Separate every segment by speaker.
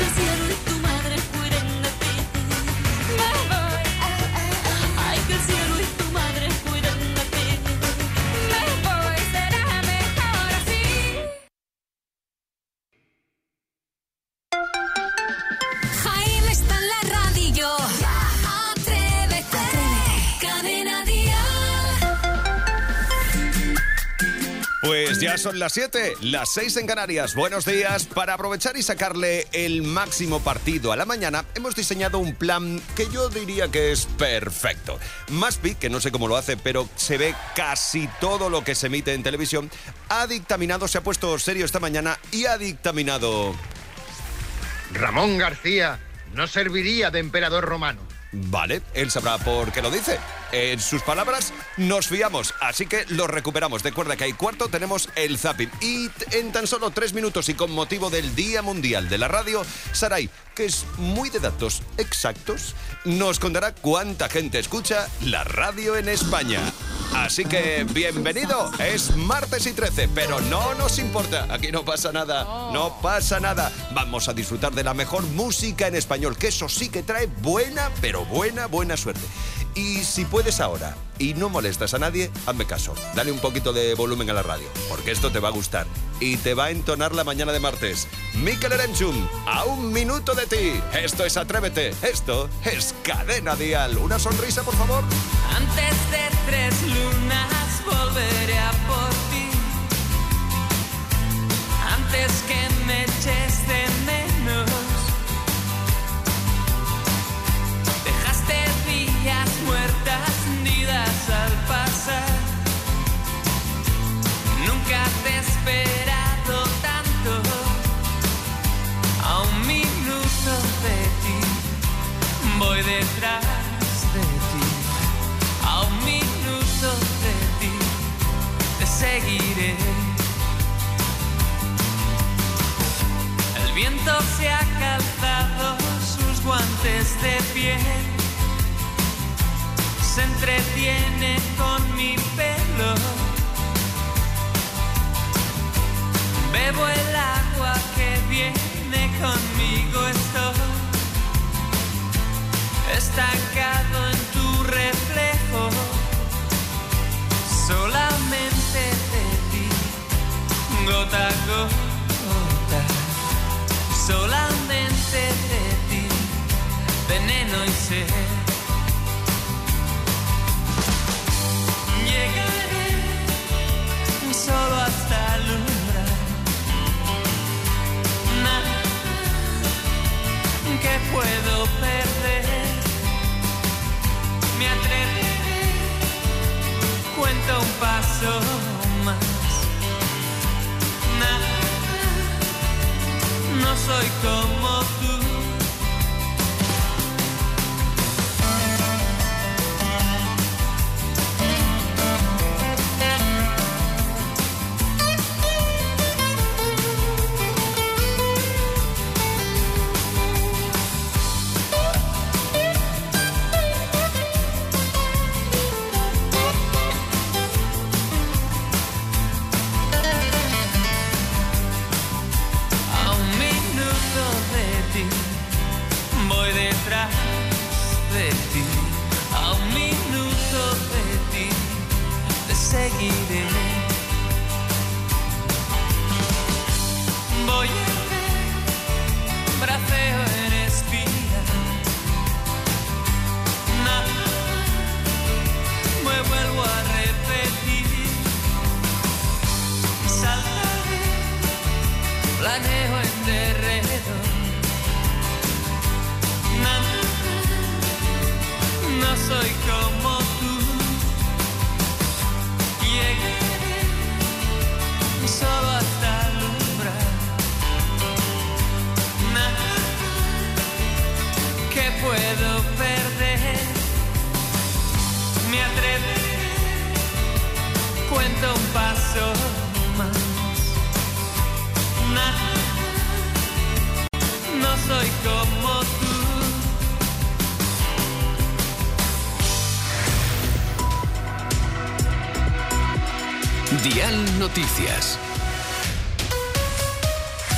Speaker 1: que el cielo y tu madre cuiden de ti. Me voy, ay, que el cielo y tu madre cuiden de ti. Me voy, será mejor así. Jaime está en la radio. Atrévete. Cadena Dial.
Speaker 2: Pues ya son las 7, las 6 en Canarias. Buenos días. Para aprovechar y sacarle el máximo partido a la mañana, hemos diseñado un plan que yo diría que es perfecto. Maspi, que no sé cómo lo hace, pero se ve casi todo lo que se emite en televisión, ha dictaminado, se ha puesto serio esta mañana y ha dictaminado...
Speaker 3: Ramón García no serviría de emperador romano.
Speaker 2: Vale, él sabrá por qué lo dice. En sus palabras nos fiamos, así que lo recuperamos. Recuerda que hay cuarto, tenemos el zapping. Y en tan solo 3 minutos y con motivo del Día Mundial de la Radio, Saray, que es muy de datos exactos, nos contará cuánta gente escucha la radio en España. Así que bienvenido, es martes y 13, pero no nos importa, aquí no pasa nada, no pasa nada. Vamos a disfrutar de la mejor música en español, que eso sí que trae buena, pero buena suerte. Y si puedes ahora y no molestas a nadie, hazme caso, dale un poquito de volumen a la radio, porque esto te va a gustar y te va a entonar la mañana de martes. Mikel Erenchun, a un minuto de ti. Esto es Atrévete, esto es Cadena Dial. Una sonrisa, por favor.
Speaker 1: Antes de 3 lunas volveré a por ti. Antes que me eches de menos. Dejaste días muertas nidas al pasar. Nunca te he esperado tanto. A un minuto de ti voy detrás de ti. A un minuto de ti te seguiré. El viento se ha calzado sus guantes de piel. Se entretiene con mi pelo. Bebo el agua que viene conmigo. Estoy estancado en tu reflejo. Solamente de ti, gota a gota. Solamente de ti, veneno y sed. Llegaré solo hasta el umbral. Nada que puedo perder. Me atreveré, cuento un paso más. Nada, no soy como tú. Voy detrás de ti, a un minuto de ti te seguiré. Voy a ver, braceo en espina. Nada, me vuelvo a repetir. Saltaré, planeo en derredor. No soy como tú. Llegaré solo hasta el umbral. Nada que puedo perder. Me atreveré, cuento un paso más. Nada, no soy como tú.
Speaker 4: Dial Noticias.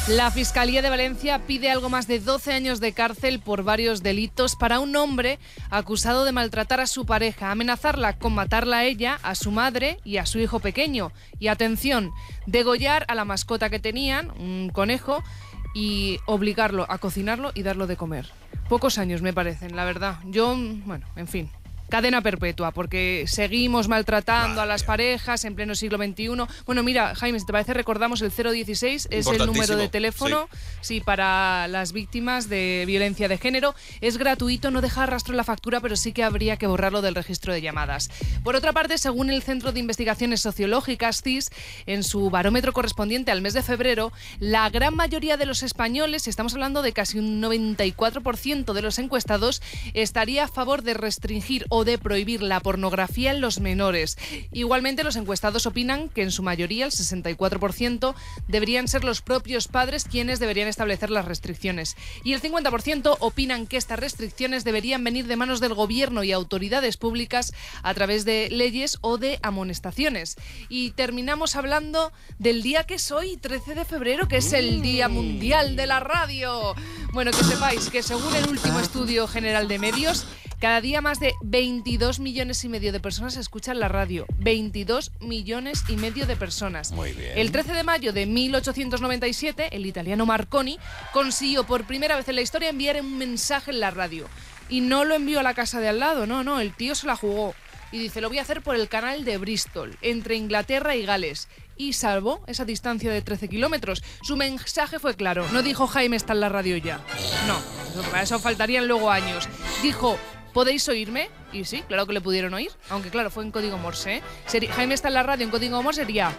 Speaker 4: La Fiscalía de Valencia pide algo más de 12 años de cárcel por varios delitos para un hombre acusado de maltratar a su pareja, amenazarla con matarla a ella, a su madre y a su hijo pequeño. Y atención, degollar a la mascota que tenían, un conejo, y obligarlo a cocinarlo y darlo de comer. Pocos años me parecen, la verdad. Yo, bueno, en fin. Cadena perpetua, porque seguimos maltratando a las parejas en pleno siglo XXI. Bueno, mira, Jaime, si te parece, recordamos el 016, es el número de teléfono, sí, para las víctimas de violencia de género. Es gratuito, no deja rastro en la factura, pero sí que habría que borrarlo del registro de llamadas. Por otra parte, según el Centro de Investigaciones Sociológicas, CIS, en su barómetro correspondiente al mes de febrero, la gran mayoría de los españoles, estamos hablando de casi un 94% de los encuestados, estaría a favor de restringir o de prohibir la pornografía en los menores. Igualmente, los encuestados opinan que en su mayoría, el 64%, deberían ser los propios padres quienes deberían establecer las restricciones. Y el 50% opinan que estas restricciones deberían venir de manos del gobierno y autoridades públicas a través de leyes o de amonestaciones. Y terminamos hablando del día que es hoy, 13 de febrero, que es el Día Mundial de la Radio. Bueno, que sepáis que según el último estudio general de medios, cada día más de 22 millones y medio de personas escuchan la radio. 22 millones y medio de personas.
Speaker 2: Muy bien.
Speaker 4: El 13 de mayo de 1897, el italiano Marconi consiguió por primera vez en la historia enviar un mensaje en la radio. Y no lo envió a la casa de al lado, no, el tío se la jugó. Y dice, lo voy a hacer por el canal de Bristol, entre Inglaterra y Gales. Y salvó esa distancia de 13 kilómetros. Su mensaje fue claro. No dijo, Jaime está en la radio ya. No, para eso faltarían luego años. Dijo, ¿podéis oírme? Y sí, claro que le pudieron oír. Aunque claro, fue en código Morse, ¿eh? Jaime está en la radio en código Morse sería...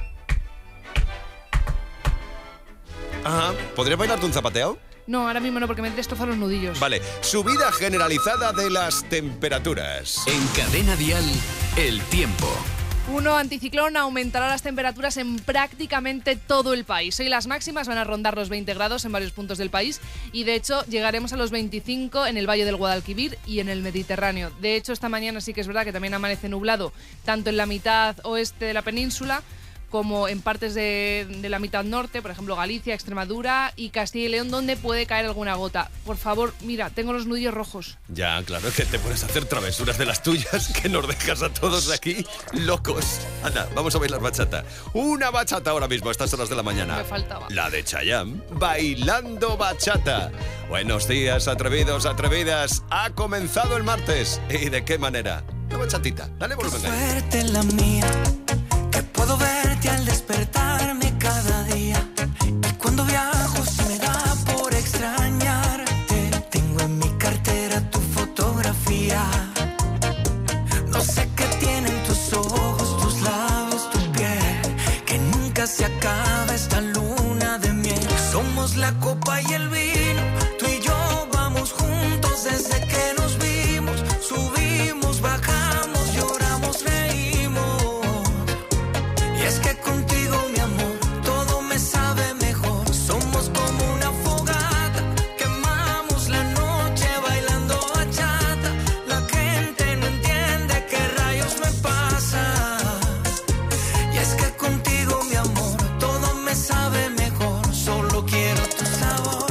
Speaker 2: Ajá. ¿Podrías bailarte un zapateado?
Speaker 4: No, ahora mismo no, porque me destrozan los nudillos.
Speaker 2: Vale, subida generalizada de las temperaturas.
Speaker 5: En Cadena Dial, el tiempo.
Speaker 4: Un anticiclón aumentará las temperaturas en prácticamente todo el país. Hoy las máximas van a rondar los 20 grados en varios puntos del país y de hecho llegaremos a los 25 en el Valle del Guadalquivir y en el Mediterráneo. De hecho, esta mañana sí que es verdad que también amanece nublado, tanto en la mitad oeste de la península como en partes de la mitad norte, por ejemplo Galicia, Extremadura y Castilla y León, donde puede caer alguna gota. Por favor, mira, tengo los nudillos rojos.
Speaker 2: Ya, claro, es que te puedes hacer travesuras de las tuyas que nos dejas a todos aquí locos. Anda, vamos a bailar bachata. Una bachata ahora mismo a estas horas de la mañana.
Speaker 4: Me faltaba.
Speaker 2: La de Chayanne, bailando bachata. Buenos días, atrevidos, atrevidas. Ha comenzado el martes. ¿Y de qué manera? Una bachatita. Dale volumen.
Speaker 6: Suerte la mía, que puedo verte al despertarme cada día. Y cuando viajo se me da por extrañarte. Tengo en mi cartera tu fotografía. No sé qué tienen tus ojos, tus labios, tu piel, que nunca se acaba esta luna de miel. Somos la copa y el vino, tú y yo vamos juntos desde que nos vimos. Subimos, bajamos, lloramos, reímos. Y es que contigo, mi amor, todo me sabe mejor. Somos como una fogata, quemamos la noche bailando bachata. La gente no entiende qué rayos me pasa. Y es que contigo, mi amor, todo me sabe mejor. Solo quiero tu sabor.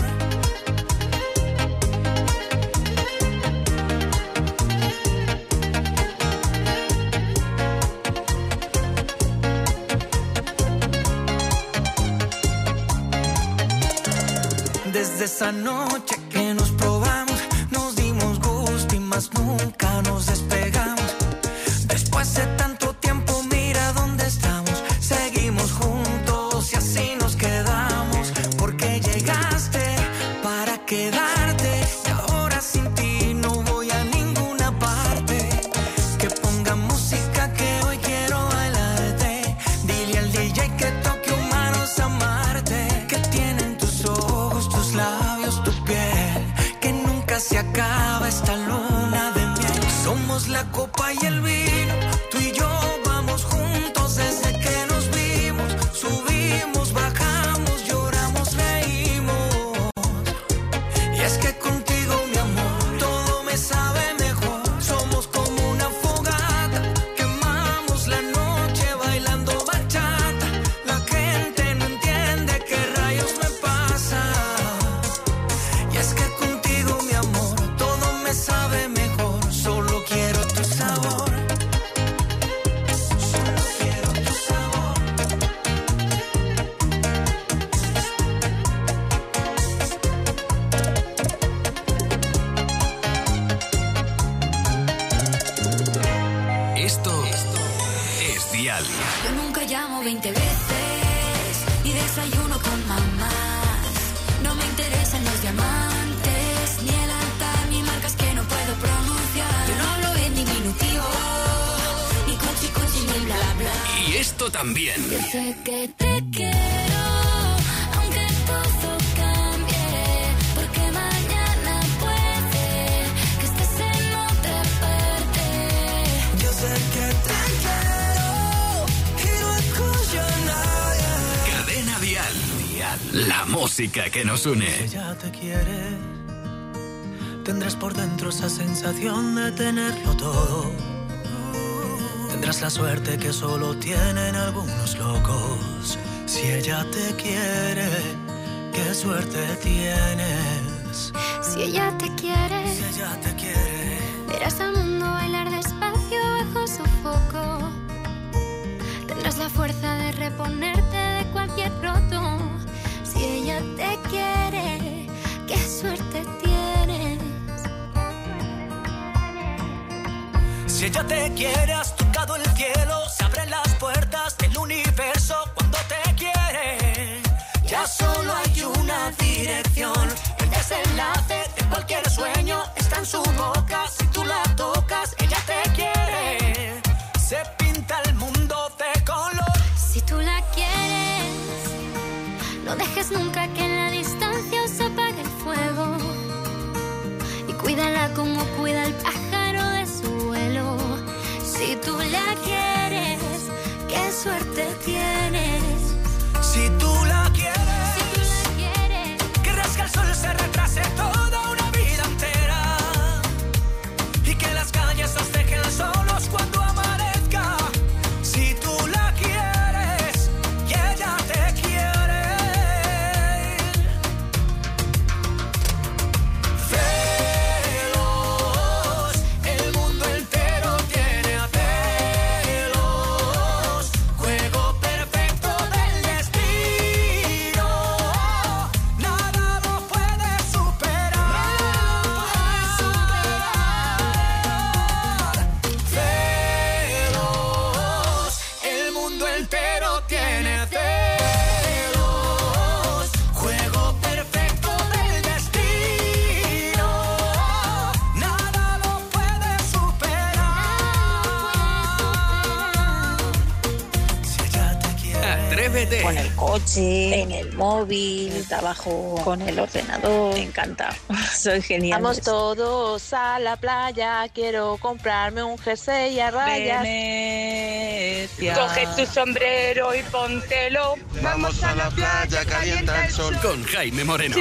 Speaker 6: Desde esa noche que nos probamos, nos dimos gusto y más nunca nos despegamos. Después de tanto tiempo, mira dónde estamos. Seguimos juntos y así nos quedamos. Porque llegaste para quedarte y ahora sin ti no voy a ninguna parte. Que ponga música que hoy quiero bailarte. Dile al DJ que toque humanos amarte. Que tienen tus ojos, tus labios, tu piel, que nunca se acaba esta luna de miel. Somos la copa y el vino, tú y yo vamos juntos desde que nos vimos. Subimos, bajamos, lloramos, reímos. Y es que contigo, mi amor, todo me sabe mejor. Somos como una fogata, quemamos la noche bailando bachata. La gente no entiende qué rayos me pasa.
Speaker 1: 20 veces y desayuno con mamás. No me interesan los diamantes, ni el altar, ni marcas que no puedo pronunciar. Yo no hablo en diminutivo, ni cuchi cuchi, ni bla bla.
Speaker 5: Y esto también.
Speaker 1: Yo sé que te quiero, aunque todo cambie, porque mañana puede que estés en otra parte.
Speaker 6: Yo sé que te quiero y no escucho a nadie.
Speaker 5: Cadena Dial. La música que nos une.
Speaker 6: Si ella te quiere, tendrás por dentro esa sensación de tenerlo todo. Tendrás la suerte que solo tienen algunos locos. Si ella te quiere, qué suerte tienes.
Speaker 7: Si ella te quiere,
Speaker 6: Si ella te quiere,
Speaker 7: verás al mundo bailar despacio bajo su foco. Tendrás la fuerza de reponerte de cualquier roto. Si ella te quiere, qué suerte tienes.
Speaker 6: si ella te quiere, has tocado el cielo. Se abren las puertas del universo cuando te quiere. Ya solo hay una dirección. El desenlace de cualquier sueño está en su boca. Si tú la tocas, ella te quiere. Se pinta el mundo de color.
Speaker 7: Si tú la quieres, no dejes nunca que en la distancia os apague el fuego. Y cuídala como cuida el pájaro de su vuelo. Si tú la quieres, qué suerte tienes.
Speaker 6: Si tú la quieres,
Speaker 7: Si tú la quieres,
Speaker 6: que rasca el sol se retrase toda una vida entera. Y que las calles os dejen solos cuando amanezca. Si tú la quieres y ella te quiere. Celos, el mundo entero tiene a celos. Juego perfecto del destino. Nada lo puede superar. Celos, el mundo entero tiene celos. Juego perfecto del destino. Nada lo puede superar. Si ella te quiere.
Speaker 5: Atrévete.
Speaker 8: Con el coche, en el móvil, trabajo con el ordenador, me encanta, soy genial.
Speaker 9: Vamos todos a la playa, quiero comprarme un jersey a rayas.
Speaker 8: Coge tu sombrero y póntelo.
Speaker 3: Vamos a la playa, calienta el sol.
Speaker 5: Con Jaime Moreno.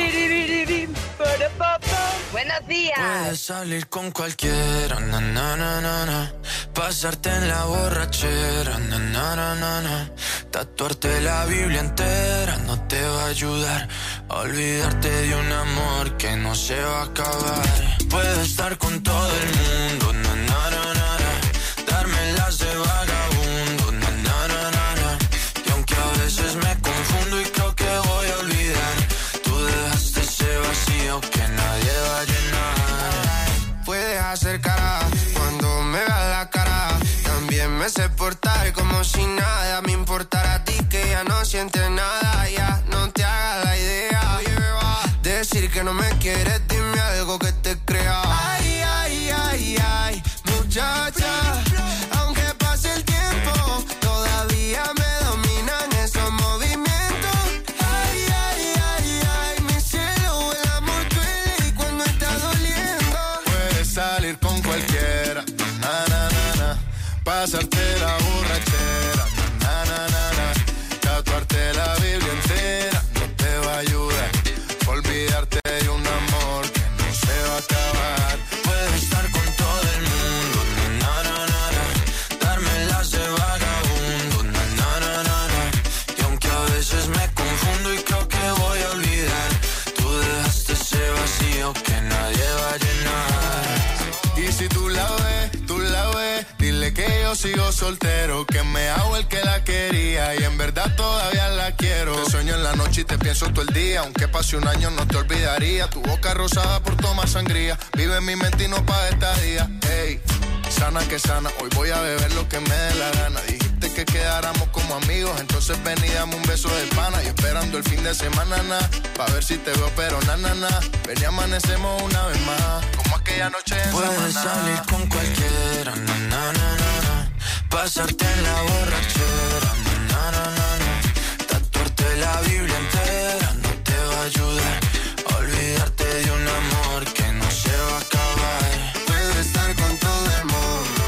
Speaker 8: Buenos días.
Speaker 6: Puedes salir con cualquiera, na, na, na, na, na. Pasarte en la borrachera, na, na, na, na, na. Tatuarte la Biblia entera no te va a ayudar a olvidarte de un amor que no se va a acabar. Puedes estar con todo el mundo, na, na, na, na, na. Darme las de vagabundo, na, na, na, na, na. Y aunque a veces me confundo y creo que voy a olvidar, tú dejaste ese vacío que nadie va a llenar.
Speaker 10: Puedes hacer cara cuando me veas la cara. También me sé portar como si nada me importara a ti, que ya no sientes nada. Ya no te hagas la idea. Decir que no me quieres, dime algo que te crea. Ay, ay, ay, ay, muchacha. Aunque pase el tiempo, todavía me dominan esos movimientos. Ay, ay, ay, ay, mi cielo, el amor duele y cuando está doliendo.
Speaker 3: Puedes salir con cualquiera, na, na, na, na. Pasarte la borrachera, na, na, na, na. Tatuarte la Biblia entera no te va a ayudar. Olvidarte de un amor que no se va a acabar.
Speaker 6: Puedes estar con todo el mundo, na, na, na, na. Darme las de vagabundo, na, na, na, na, na. Y aunque a veces me confundo y creo que voy a olvidar, tú dejaste ese vacío que nadie va a llenar.
Speaker 3: Y si tú la ves, dile que yo sigo soltero, que me hago el que la quería y en verdad todavía la quiero. Te sueño en la noche y te pienso todo el día, aunque pase un año no te olvidaría. Tu boca rosada por tomar sangría, vive en mi mente y no pa' estadía. Ey, sana que sana, hoy voy a beber lo que me dé la gana. Dijiste dijiste que quedáramos como amigos. Entonces ven y dame un beso de pana. Y esperando el fin de semana, pa' ver si te veo, pero ven y amanecemos una vez más, como aquella noche en
Speaker 10: Puedes
Speaker 3: Samaná.
Speaker 10: salir con cualquiera, pasarte en la borrachera, tatuarte la Biblia entera no te va a ayudar. Olvidarte de un amor que no se va a acabar. Puedo estar con todo el mundo,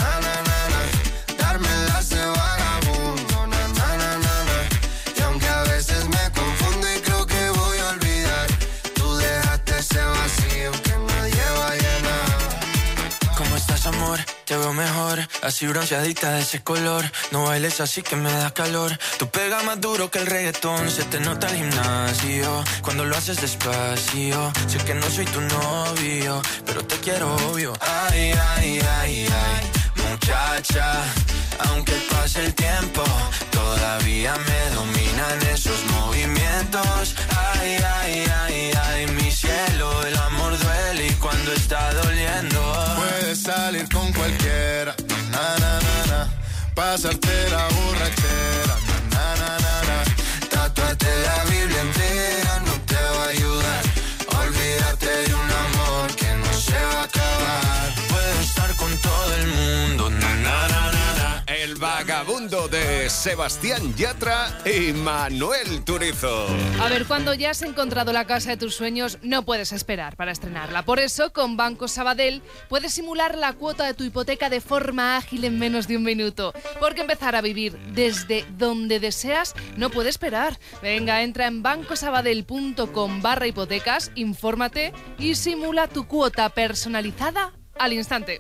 Speaker 10: dármelas de vagabundo, y aunque a veces me confundo y creo que voy a olvidar, tú dejaste ese vacío que nadie va a llenar. ¿Cómo estás, amor? Te veo mejor, así bronceadita de ese color. No bailes así que me da calor. Tu pega más duro que el reggaetón. Se te nota el gimnasio cuando lo haces despacio. Sé que no soy tu novio, pero te quiero obvio. Ay, ay, ay, ay, muchacha. Aunque pase el tiempo, todavía me dominan esos movimientos. Ay, ay, ay, ay, mi cielo, el amor duele y cuando está doliendo.
Speaker 3: Puedes salir con cualquiera, pasarte la borrachera,
Speaker 10: tatuarte la Biblia entera no te va a ayudar. Olvídate de un amor que no se va a acabar. Puedo estar con todo el mundo,
Speaker 2: El vagabundo de Sebastián Yatra y Manuel Turizo.
Speaker 4: A ver, cuando ya has encontrado la casa de tus sueños, no puedes esperar para estrenarla. Por eso, con Banco Sabadell, puedes simular la cuota de tu hipoteca de forma ágil en menos de un minuto. Porque empezar a vivir desde donde deseas no puede esperar. Venga, entra en bancosabadell.com/hipotecas, infórmate y simula tu cuota personalizada al instante.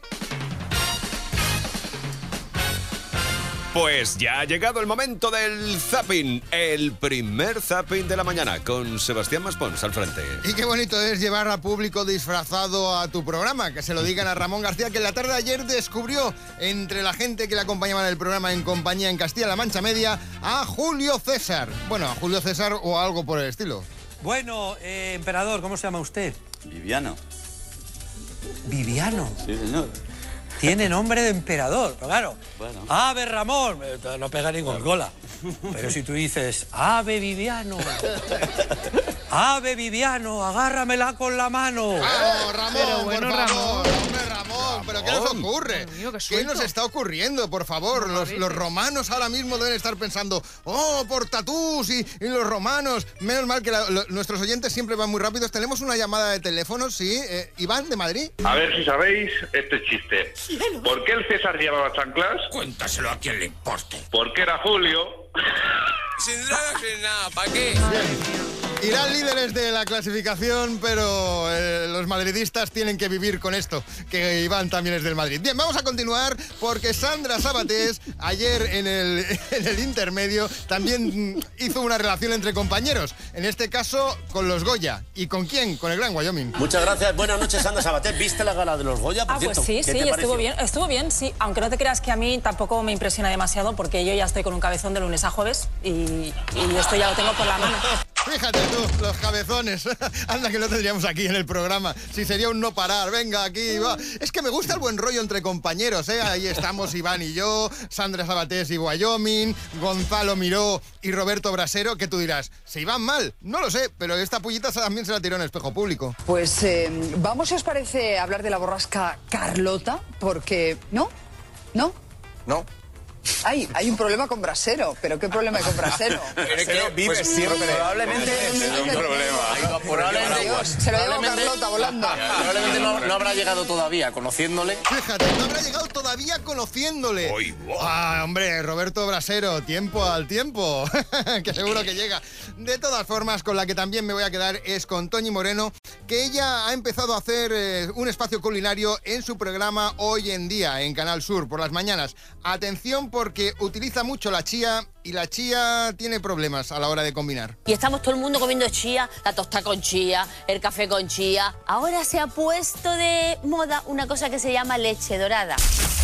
Speaker 2: Pues ya ha llegado el momento del zapping, el primer zapping de la mañana, con Sebastián Maspons al frente.
Speaker 11: Y qué bonito es llevar a público disfrazado a tu programa, que se lo digan a Ramón García, que en la tarde de ayer descubrió entre la gente que le acompañaba en el programa En Compañía en Castilla-La Mancha Media a Julio César. Bueno, a Julio César o algo por el estilo.
Speaker 12: Bueno, emperador, ¿cómo se llama usted?
Speaker 13: Viviano.
Speaker 12: ¿Viviano?
Speaker 13: Sí, señor.
Speaker 12: Tiene nombre de emperador, pero claro.
Speaker 13: Bueno.
Speaker 12: Ave Ramón, no pega ni Gorgola. Pero si tú dices, Ave Viviano, Ave Viviano, agárramela con la mano.
Speaker 11: ¡Vamos, Ramón!
Speaker 4: Pero bueno,
Speaker 11: por favor,
Speaker 4: Ramón.
Speaker 11: ¡Hombre, Ramón! ¿Pero qué nos ocurre?
Speaker 4: Dios mío, qué
Speaker 11: ¿Qué
Speaker 4: suelto.
Speaker 11: nos está ocurriendo, por favor? Los romanos ahora mismo deben estar pensando, ¡oh, por tatús y los romanos! Menos mal que nuestros oyentes siempre van muy rápidos. Tenemos una llamada de teléfono, sí. Iván, de Madrid.
Speaker 14: A ver si sabéis este chiste. ¿Por qué el César llevaba chanclas?
Speaker 10: Cuéntaselo a quien le importe.
Speaker 14: Porque era Julio.
Speaker 10: Sin drogas, sin nada, ¿para qué?
Speaker 11: Irán líderes de la clasificación, pero los madridistas tienen que vivir con esto, que Iván también es del Madrid. Bien, vamos a continuar porque Sandra Sabatés ayer en el intermedio también hizo una relación entre compañeros, en este caso con los Goya. ¿Y con quién? Con el Gran Wyoming.
Speaker 15: Muchas gracias, buenas noches, Sandra Sabatés. ¿Viste la gala de los Goya, por cierto?
Speaker 16: Pues sí,
Speaker 15: ¿Qué
Speaker 16: sí,
Speaker 15: te pareció?
Speaker 16: estuvo bien, sí. Aunque no te creas que a mí tampoco me impresiona demasiado porque yo ya estoy con un cabezón de lunes a jueves y esto ya lo tengo por la mano.
Speaker 11: Fíjate tú, los cabezones. Anda que lo tendríamos aquí en el programa. Si sería un no parar. Venga, aquí va. Es que me gusta el buen rollo entre compañeros, ¿eh? Ahí estamos Iván y yo, Sandra Sabatés y Wyoming, Gonzalo Miró y Roberto Brasero, que tú dirás, ¿se iban mal? No lo sé, pero esta pullita también se la tiró en espejo público.
Speaker 17: Pues vamos, si os parece, a hablar de la borrasca Carlota, porque... ¿No? ¿No?
Speaker 15: No.
Speaker 17: Hay un problema con Brasero, pero ¿qué problema hay con Brasero?
Speaker 15: Vives siempre. Probablemente
Speaker 14: Es un problema.
Speaker 15: Probablemente
Speaker 17: Se lo lleva Carlota volando.
Speaker 15: Probablemente no habrá llegado todavía, conociéndole.
Speaker 11: Fíjate, no habrá llegado todavía conociéndole. Hombre, Roberto Brasero, tiempo al tiempo, que seguro que llega. De todas formas, con la que también me voy a quedar es con Toñi Moreno, que ella ha empezado a hacer un espacio culinario en su programa Hoy en Día, en Canal Sur, por las mañanas. Atención, porque utiliza mucho la chía y la chía tiene problemas a la hora de combinar.
Speaker 18: Y estamos todo el mundo comiendo chía, la tosta con chía, el café con chía. Ahora se ha puesto de moda una cosa que se llama leche dorada.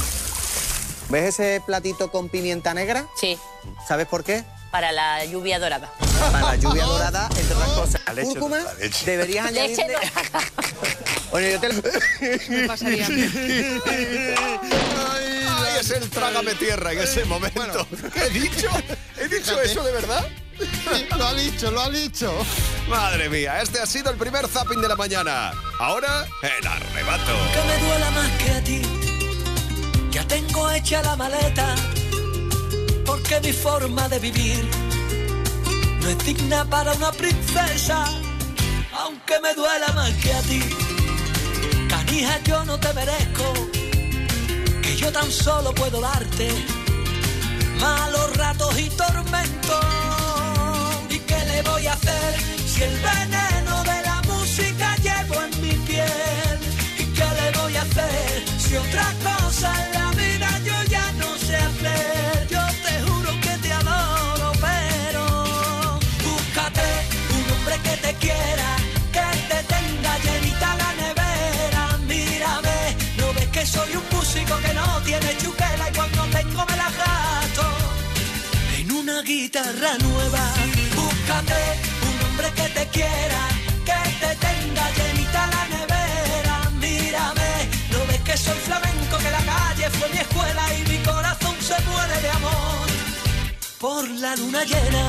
Speaker 19: ¿Ves ese platito con pimienta negra?
Speaker 18: Sí.
Speaker 19: ¿Sabes por qué?
Speaker 18: Para la lluvia dorada.
Speaker 19: Para la lluvia dorada, entre otras cosas.
Speaker 15: La leche,
Speaker 19: Cúrcuma,
Speaker 15: la leche.
Speaker 19: deberías añadirle...
Speaker 18: Leche dorada.
Speaker 19: Oye, yo te lo...
Speaker 4: Me pasaría.
Speaker 2: Ay, es el trágame tierra en ese momento.
Speaker 11: Bueno.
Speaker 2: ¿Qué he dicho? ¿He dicho
Speaker 11: Fíjate.
Speaker 2: eso de verdad?
Speaker 11: Sí, lo ha dicho.
Speaker 2: Madre mía, este ha sido el primer zapping de la mañana. Ahora, el arrebato.
Speaker 6: Que me duela más que a ti. Ya tengo hecha la maleta, porque mi forma de vivir no es digna para una princesa, aunque me duela más que a ti. Canija, yo no te merezco, que yo tan solo puedo darte malos ratos y tormentos. ¿Y qué le voy a hacer si el veneno de la música llevo en mi piel? ¿Y qué le voy a hacer si otra cosa en la vida yo ya no sé hacer? Yo te juro que te adoro, pero búscate un hombre que te quiera, que te tenga llenita la nevera. Mírame, ¿no ves que soy un músico que no tiene chuquela y cuando tengo me la gasto en una guitarra nueva? Búscate un hombre que te quiera, que te tenga llenita la nevera. Mírame, ¿no ves que soy flamenco, que la calle fue mi escuela y mi corazón se muere de amor por la luna llena?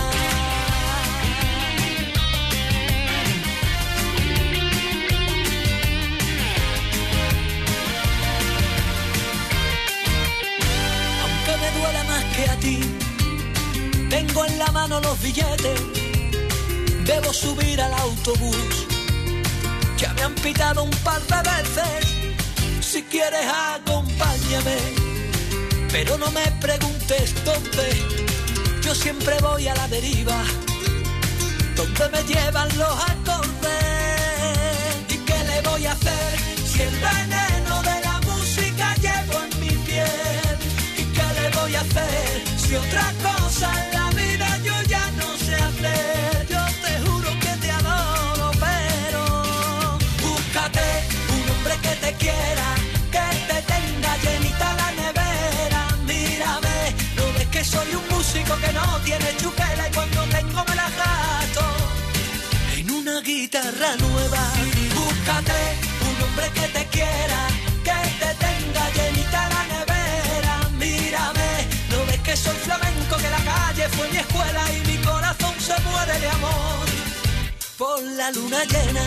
Speaker 6: Aunque me duela más que a ti, tengo en la mano los billetes, debo subir al autobús. Ya me han pitado un par de veces, si quieres acompáñame, pero no me preguntes dónde, yo siempre voy a la deriva, donde me llevan los acordes. ¿Y qué le voy a hacer si el veneno de la música llevo en mi piel? ¿Y qué le voy a hacer si otra cosa en la vida yo ya no sé hacer? Yo te juro que te adoro, pero búscate un hombre que te quiera, que te tenga llenita la nevera. Mírame, ¿no ves que soy un músico que no tiene chuquela y cuando tengo me la gasto en una guitarra nueva? Búscate un hombre que te quiera, que te tenga llenita la nevera. Mírame, ¿no ves que soy flamenco, que la calle fue mi escuela y mi corazón se muere de amor por la luna llena?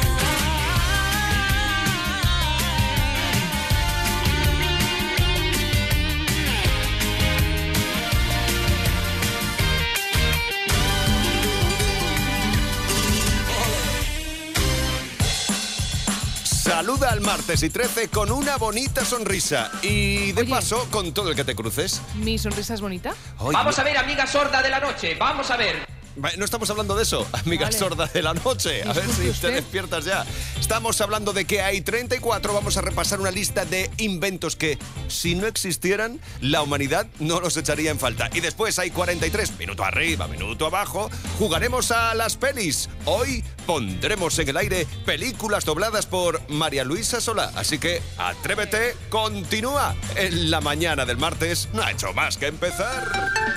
Speaker 2: Saluda al martes y 13 con una bonita sonrisa. Y de paso, con todo el que te cruces.
Speaker 4: ¿Mi sonrisa es bonita?
Speaker 2: Oye,
Speaker 13: Vamos a ver, amiga sorda de la noche, vamos a ver.
Speaker 2: No estamos hablando de eso, amiga sorda de la noche. A ver si te despiertas ya. Estamos hablando de que hay 34. Vamos a repasar una lista de inventos que, si no existieran, la humanidad no los echaría en falta. Y después hay 43. Minuto arriba, minuto abajo. Jugaremos a las pelis. Hoy pondremos en el aire películas dobladas por María Luisa Solá. Así que atrévete, continúa. En la mañana del martes no ha hecho más que empezar.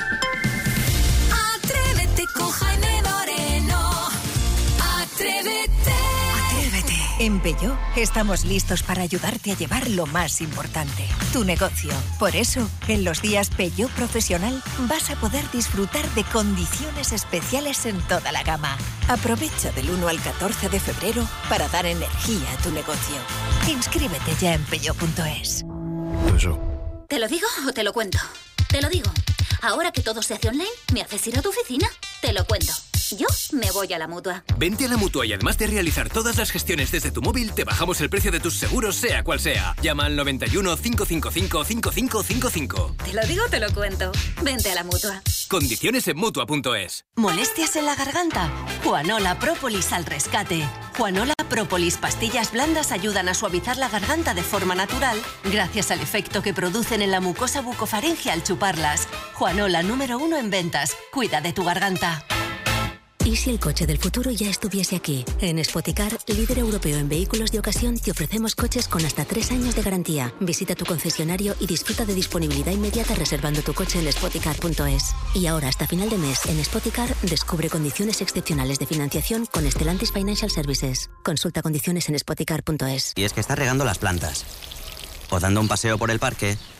Speaker 1: Atrévete con Jaime Moreno. Atrévete.
Speaker 20: Atrévete. En Peugeot estamos listos para ayudarte a llevar lo más importante, tu negocio. Por eso, en los días Peugeot Profesional vas a poder disfrutar de condiciones especiales en toda la gama. Aprovecha del 1 al 14 de febrero para dar energía a tu negocio. Inscríbete ya en peugeot.es.
Speaker 21: ¿Te lo digo o te lo cuento? Te lo digo. Ahora que todo se hace online, ¿me haces ir a tu oficina? Te lo cuento. Yo me voy a la Mutua.
Speaker 5: Vente a la Mutua y además de realizar todas las gestiones desde tu móvil, te bajamos el precio de tus seguros, sea cual sea. Llama al 91 555 5555.
Speaker 21: Te lo digo, te lo cuento. Vente a la Mutua.
Speaker 5: Condiciones en Mutua.es.
Speaker 20: ¿Molestias en la garganta? Juanola Própolis al rescate. Juanola Própolis pastillas blandas ayudan a suavizar la garganta de forma natural gracias al efecto que producen en la mucosa bucofaringe al chuparlas. Juanola número 1 en ventas. Cuida de tu garganta.
Speaker 22: ¿Y si el coche del futuro ya estuviese aquí? En Spoticar, líder europeo en vehículos de ocasión, te ofrecemos coches con hasta 3 años de garantía. Visita tu concesionario y disfruta de disponibilidad inmediata reservando tu coche en spoticar.es. Y ahora, hasta final de mes, en Spoticar, descubre condiciones excepcionales de financiación con Stellantis Financial Services. Consulta condiciones en spoticar.es.
Speaker 23: Y es que estás regando las plantas, o dando un paseo por el parque,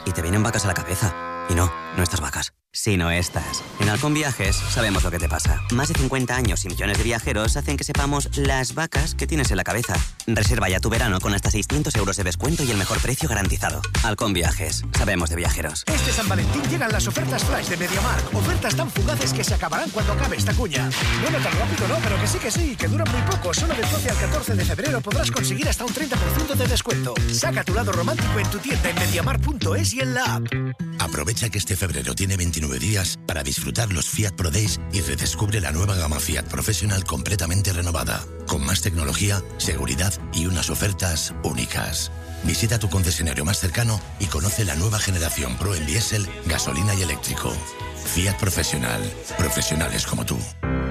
Speaker 7: y te vienen vacas a la cabeza. Y no estas vacas, sino estas. En Halcón Viajes sabemos lo que te pasa. Más de 50 años y millones de viajeros hacen que sepamos las vacas que tienes en la cabeza. Reserva ya tu verano con hasta 600 euros de descuento y el mejor precio garantizado. Halcón Viajes, sabemos de viajeros.
Speaker 9: Este San Valentín llegan las ofertas flash de MediaMarkt. Ofertas tan fugaces que se acabarán cuando acabe esta cuña. Bueno, tan rápido no, pero que sí, que duran muy poco. Solo del 12 al 14 de febrero podrás conseguir hasta un 30% de descuento. Saca tu lado romántico en tu tienda en MediaMarkt.es y en la app.
Speaker 23: Aprovecha que este febrero tiene 29 días para disfrutar los Fiat Pro Days y redescubre la nueva gama Fiat Professional completamente renovada, con más tecnología, seguridad y unas ofertas únicas. Visita tu concesionario más cercano y conoce la nueva generación Pro en diésel, gasolina y eléctrico. Fiat Professional. Profesionales como tú.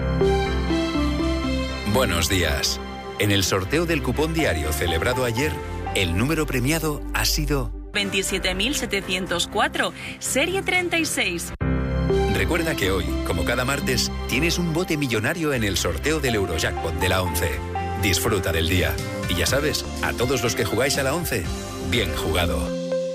Speaker 24: Buenos días. En el sorteo del cupón diario celebrado ayer, el número premiado ha sido
Speaker 25: 27.704, serie 36.
Speaker 24: Recuerda que hoy, como cada martes, tienes un bote millonario en el sorteo del Eurojackpot de la 11. Disfruta del día. Y ya sabes, a todos los que jugáis a la 11, bien jugado.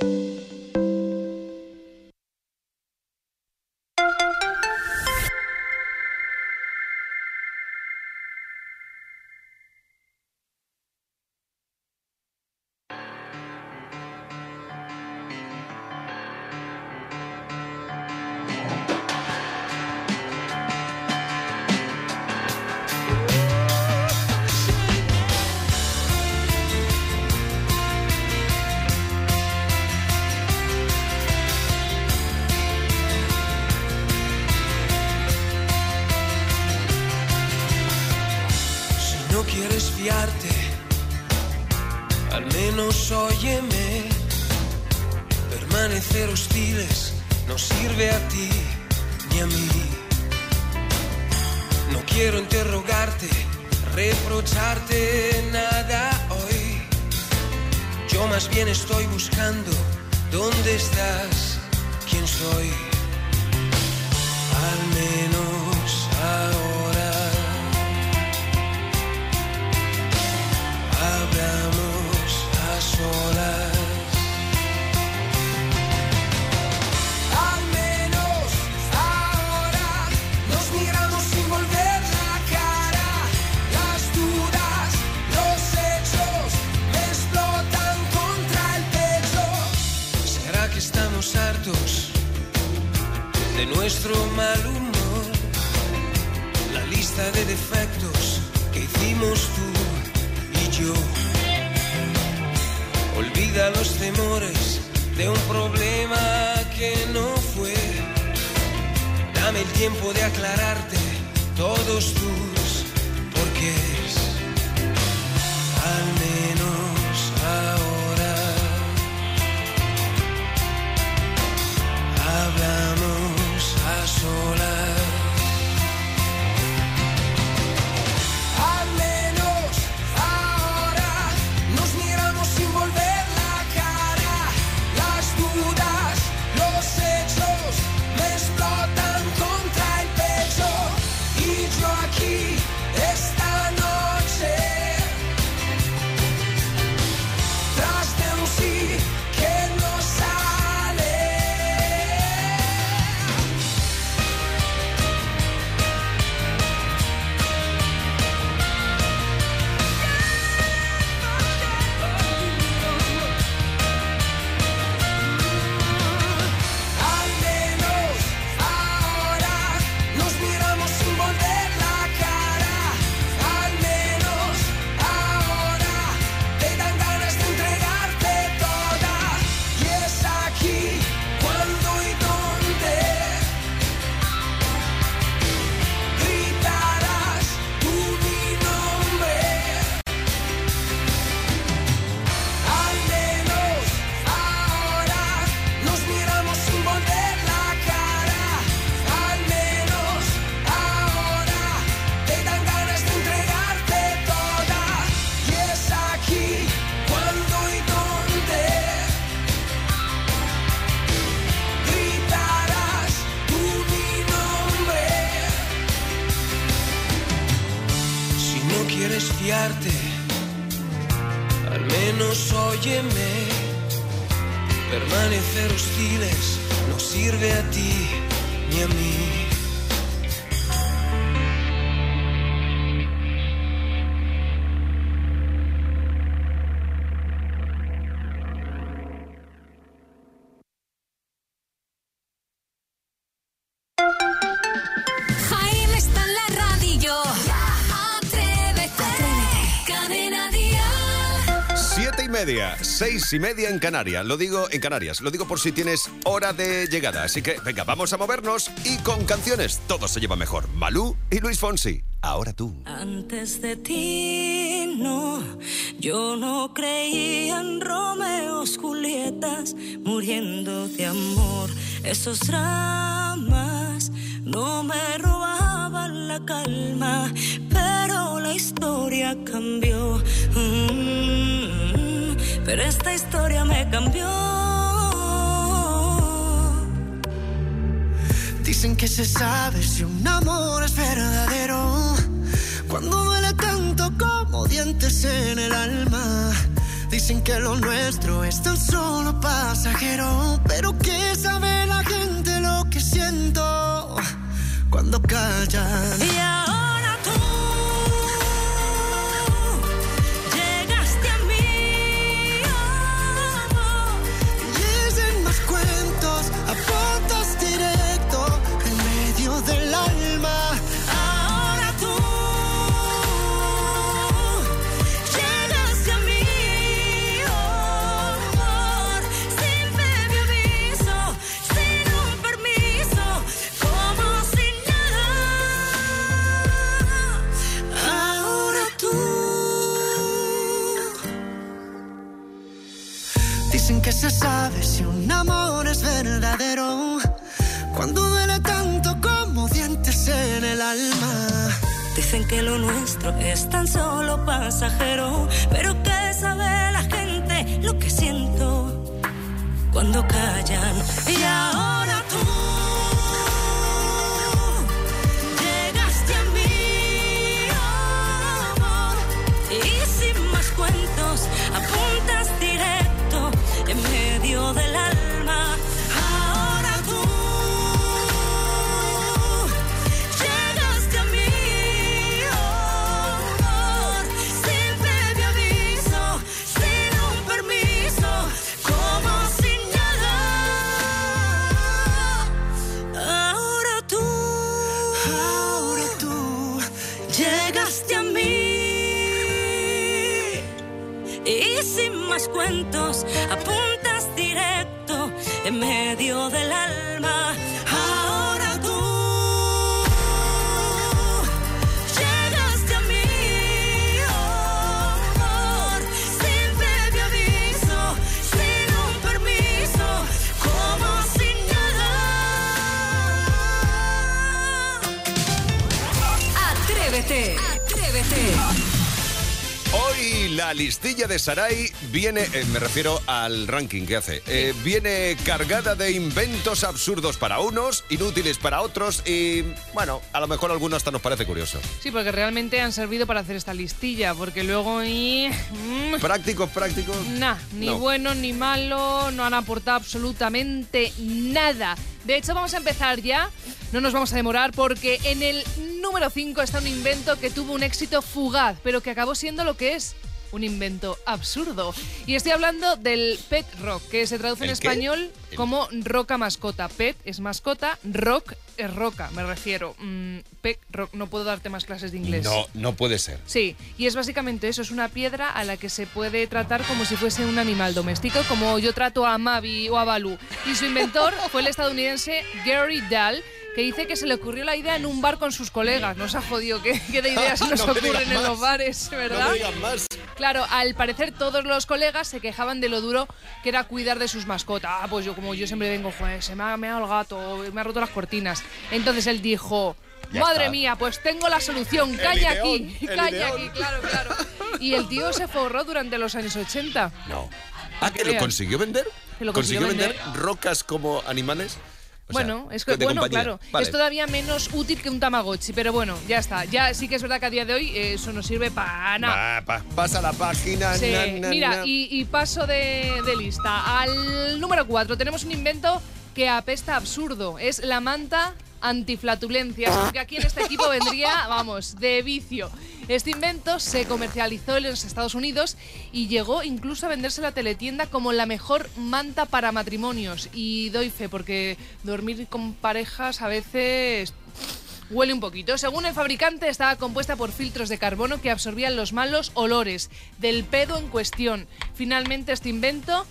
Speaker 26: Al menos óyeme. Permanecer hostiles no sirve a ti ni a mí. No quiero interrogarte, reprocharte nada hoy. Yo más bien estoy buscando dónde estás, quién soy. Al menos ahora hablamos a solas. Al menos ahora nos miramos sin volver la cara. Las dudas, los hechos me explotan contra el pecho. ¿Será que estamos hartos de nuestro mal humor? La lista de defectos que hicimos tú y yo. Olvida los temores de un problema que no fue. Dame el tiempo de aclararte todos tus porqués. Al menos ahora hablamos a solas. Al menos ahora nos miramos sin volver la cara. Las dudas, los hechos me explotan contra el pecho. Y yo aquí esta noche, tras de un sí que no sale. Al menos ahora nos miramos sin volver la cara. Al menos ahora te dan ganas de entregarte toda. Y es aquí cuando y dónde gritarás tú mi nombre. Al menos ahora nos miramos sin volver la cara. Al menos ahora te dan ganas de entregarte toda. Y es aquí cuando y dónde gritarás tú mi nombre. Si no quieres fiarte, al menos óyeme.
Speaker 6: Permanecer hostiles no sirve a ti ni a mí.
Speaker 1: Jaime está en la radio. Atrévete. Cadena Dial.
Speaker 2: 7:30, 6:30 en Canarias. Lo digo en Canarias. Lo digo por si tienes hora de llegada. Así que, venga, vamos a movernos y con canciones todo se lleva mejor. Malú y Luis Fonsi. Ahora tú.
Speaker 3: Antes de ti, no, yo no creía en Romeos, Julietas, muriendo de amor. Esos dramas no me robaban la calma, pero la historia cambió. Pero esta historia me cambió.
Speaker 6: Dicen que se sabe si un amor es verdadero cuando duele tanto como dientes en el alma. Dicen que lo nuestro es tan solo pasajero, pero ¿qué sabe la gente lo que siento cuando callan?
Speaker 3: Y ahora tú llegaste a mí,
Speaker 6: y dicen más cuentos, apuntas directo en medio del alma.
Speaker 3: ahora tú llegaste a mí, amor, sin previo aviso, sin un permiso, como si nada. Ahora tú.
Speaker 6: Dicen que se sabe si un amor es verdadero cuando duele tanto como dientes en el alma.
Speaker 3: Dicen que lo nuestro es tan solo pasajero, pero ¿qué sabe la gente lo que siento cuando callan? Y ahora tú llegaste a mí, amor, y sin más cuentos apuntas directo en medio del alma. Ahora tú llegaste a mí, amor, sin previo aviso, sin un permiso, como si nada. Ahora tú llegaste a mí, y sin más cuentos apuntas directo en medio del alma. Ahora tú llegaste a mí, amor, sin previo aviso, sin un permiso, como si nada.
Speaker 1: Atrévete. Atrévete.
Speaker 2: Hoy la listilla de Sarai viene, me refiero al ranking que hace, viene cargada de inventos absurdos para unos, inútiles para otros y, bueno, a lo mejor alguno hasta nos parece curioso.
Speaker 4: Sí, porque realmente han servido para hacer esta listilla, porque luego
Speaker 2: ¿Prácticos?
Speaker 4: Ni
Speaker 2: No.
Speaker 4: bueno ni malo, no han aportado absolutamente nada. De hecho, vamos a empezar ya, no nos vamos a demorar, porque en el número 5 está un invento que tuvo un éxito fugaz, pero que acabó siendo lo que es un invento absurdo. Y estoy hablando del pet rock, que se traduce en
Speaker 2: ¿El qué?
Speaker 4: español como roca mascota. Pet es mascota, rock es roca, me refiero. Pet rock, no puedo darte más clases de inglés.
Speaker 2: No puede ser.
Speaker 4: Sí, y es básicamente eso, es una piedra a la que se puede tratar como si fuese un animal doméstico, como yo trato a Mavi o a Balú. Y su inventor fue el estadounidense Gary Dahl, que dice que se le ocurrió la idea en un bar con sus colegas. Nos ha jodido qué de ideas nos
Speaker 2: No me
Speaker 4: ocurren
Speaker 2: digas
Speaker 4: en los
Speaker 2: más.
Speaker 4: bares, ¿verdad?
Speaker 2: No me digas más.
Speaker 4: Claro, al parecer todos los colegas se quejaban de lo duro que era cuidar de sus mascotas. Ah, pues yo siempre vengo, joder, se me ha meado el gato, me ha roto las cortinas. Entonces él dijo,
Speaker 2: Ya
Speaker 4: madre
Speaker 2: está.
Speaker 4: mía, pues tengo la solución, calla
Speaker 2: ideón,
Speaker 4: aquí,
Speaker 2: el
Speaker 4: calla
Speaker 2: ideón.
Speaker 4: aquí, claro. Y el tío se forró durante los años 80.
Speaker 2: No. ¿Ah, que lo
Speaker 4: creas.
Speaker 2: consiguió vender?
Speaker 4: Que lo consiguió vender.
Speaker 2: rocas como animales? O
Speaker 4: bueno,
Speaker 2: sea,
Speaker 4: es que,
Speaker 2: de
Speaker 4: bueno,
Speaker 2: compañía.
Speaker 4: claro,
Speaker 2: Vale.
Speaker 4: es todavía menos útil que un Tamagotchi, pero bueno, ya está. Ya sí que es verdad que a día de hoy eso no sirve para nada.
Speaker 2: Pasa la página.
Speaker 4: Sí,
Speaker 2: na.
Speaker 4: mira, y paso de lista. Al número 4 tenemos un invento que apesta absurdo. Es la manta antiflatulencias, porque aquí en este equipo vendría, vamos, de vicio. Este invento se comercializó en los Estados Unidos y llegó incluso a venderse en la teletienda como la mejor manta para matrimonios. Y doy fe, porque dormir con parejas a veces huele un poquito. Según el fabricante, estaba compuesta por filtros de carbono que absorbían los malos olores del pedo en cuestión. Finalmente este invento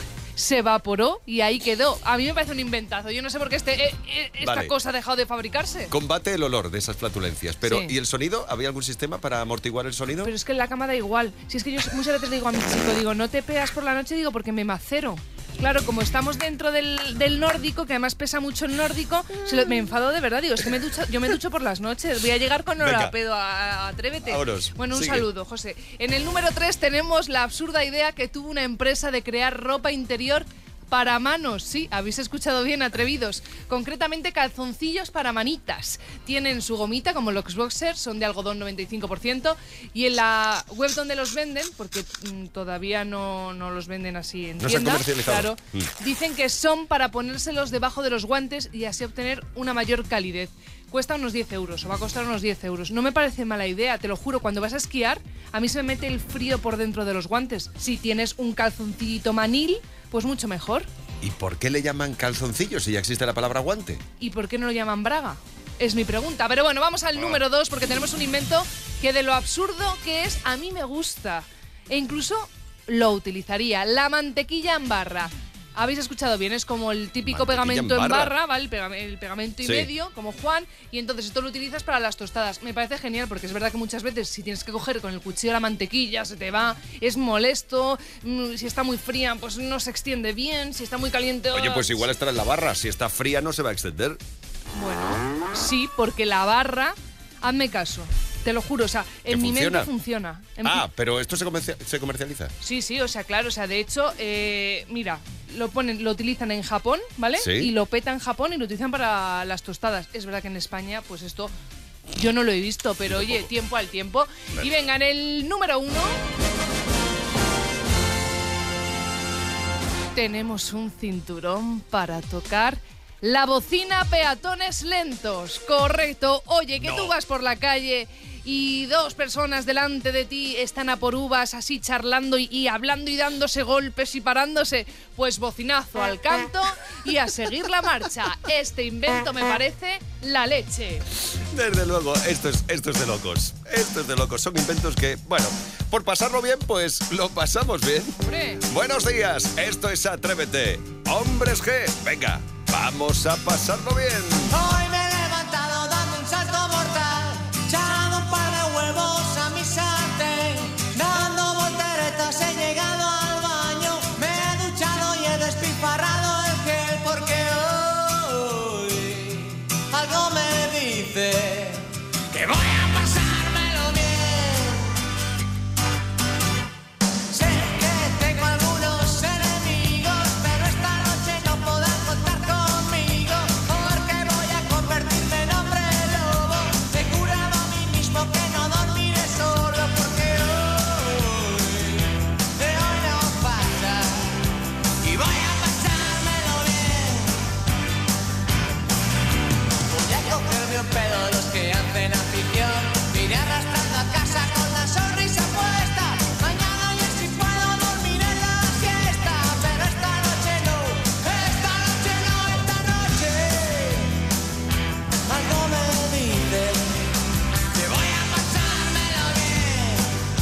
Speaker 4: se evaporó y ahí quedó. A mí me parece un inventazo. Yo no sé por qué esta
Speaker 2: Vale.
Speaker 4: cosa ha dejado de fabricarse.
Speaker 2: Combate el olor de esas flatulencias. Pero,
Speaker 4: Sí.
Speaker 2: ¿y el sonido? ¿Había algún sistema para amortiguar el sonido?
Speaker 4: Pero es que en la cama da igual. Si es que yo muchas veces le digo a mi chico, digo, no te pegas por la noche, digo, porque me macero. Claro, como estamos dentro del nórdico, que además pesa mucho el nórdico, me enfado de verdad. Digo, es que yo me ducho por las noches. Voy a llegar con olor
Speaker 2: Venga.
Speaker 4: a pedo, Atrévete.
Speaker 2: Vámonos.
Speaker 4: Bueno, un
Speaker 2: Sigue.
Speaker 4: saludo, José. En el número 3 tenemos la absurda idea que tuvo una empresa de crear ropa interior para manos. Sí, habéis escuchado bien, atrevidos. Concretamente calzoncillos para manitas. Tienen su gomita como los boxers, son de algodón 95%, y en la web donde los venden, porque todavía no los venden así en
Speaker 2: No se han
Speaker 4: tienda,
Speaker 2: comercializado.
Speaker 4: claro, dicen que son para ponérselos debajo de los guantes y así obtener una mayor calidez. Cuesta unos 10 euros, o va a costar unos 10 euros. No me parece mala idea, te lo juro. Cuando vas a esquiar, a mí se me mete el frío por dentro de los guantes. Si tienes un calzoncillito manil, pues mucho mejor.
Speaker 2: ¿Y por qué le llaman calzoncillos si ya existe la palabra guante?
Speaker 4: ¿Y por qué no lo llaman braga? Es mi pregunta. Pero bueno, vamos al número 2 porque tenemos un invento que de lo absurdo que es, a mí me gusta. E incluso lo utilizaría. La mantequilla en barra. Habéis escuchado bien, es como el típico
Speaker 2: Mantequilla
Speaker 4: pegamento
Speaker 2: en
Speaker 4: en
Speaker 2: barra.
Speaker 4: barra, ¿vale? El pegamento y
Speaker 2: Sí.
Speaker 4: medio, como Juan, y entonces esto lo utilizas para las tostadas. Me parece genial porque es verdad que muchas veces si tienes que coger con el cuchillo la mantequilla se te va, es molesto, si está muy fría pues no se extiende bien, si está muy caliente...
Speaker 2: Oye, pues igual estará en la barra. Si está fría no se va a extender.
Speaker 4: Bueno, sí, porque la barra, hazme caso, te lo juro, o sea, en mi mente funciona.
Speaker 2: Pero esto se comercializa.
Speaker 4: Sí, sí, o sea, claro, o sea, de hecho, mira, lo utilizan en Japón, ¿vale?
Speaker 2: Sí.
Speaker 4: Y lo petan en Japón y lo utilizan para las tostadas. Es verdad que en España, pues esto yo no lo he visto, pero oye, tiempo al tiempo. Y venga, en el número 1 tenemos un cinturón para tocar la bocina peatones lentos. Correcto. Oye, que tú vas por la calle y dos personas delante de ti están a por uvas así charlando y hablando y dándose golpes y parándose. Pues bocinazo al canto y a seguir la marcha. Este invento me parece la leche.
Speaker 2: Desde luego, esto es de locos. Esto es de locos. Son inventos que, bueno, por pasarlo bien, pues lo pasamos bien.
Speaker 4: Hombre.
Speaker 2: Buenos días, esto es Atrévete. Hombres G, venga, vamos a pasarlo bien.
Speaker 6: Hoy me he levantado dando un salto mortal, echando un par de huevos a mi sartén, dando volteretas he llegado al baño, me he duchado y he despilfarrado el gel porque hoy algo me dice que voy a pasármelo bien. Sé que tengo algunos enemigos, pero esta noche no podrán contar conmigo, porque voy a convertirme en hombre lobo. Me he jurado a mí mismo que no dormiré solo, porque hoy no pasa y voy a pasármelo bien. Voy a cogerme un pedo de los que hacen afición, me iré arrastrando a casa con la sonrisa puesta. Mañana ya si puedo dormir en la siesta, pero esta noche no, esta noche no, esta noche algo me dice que voy a pasármelo bien.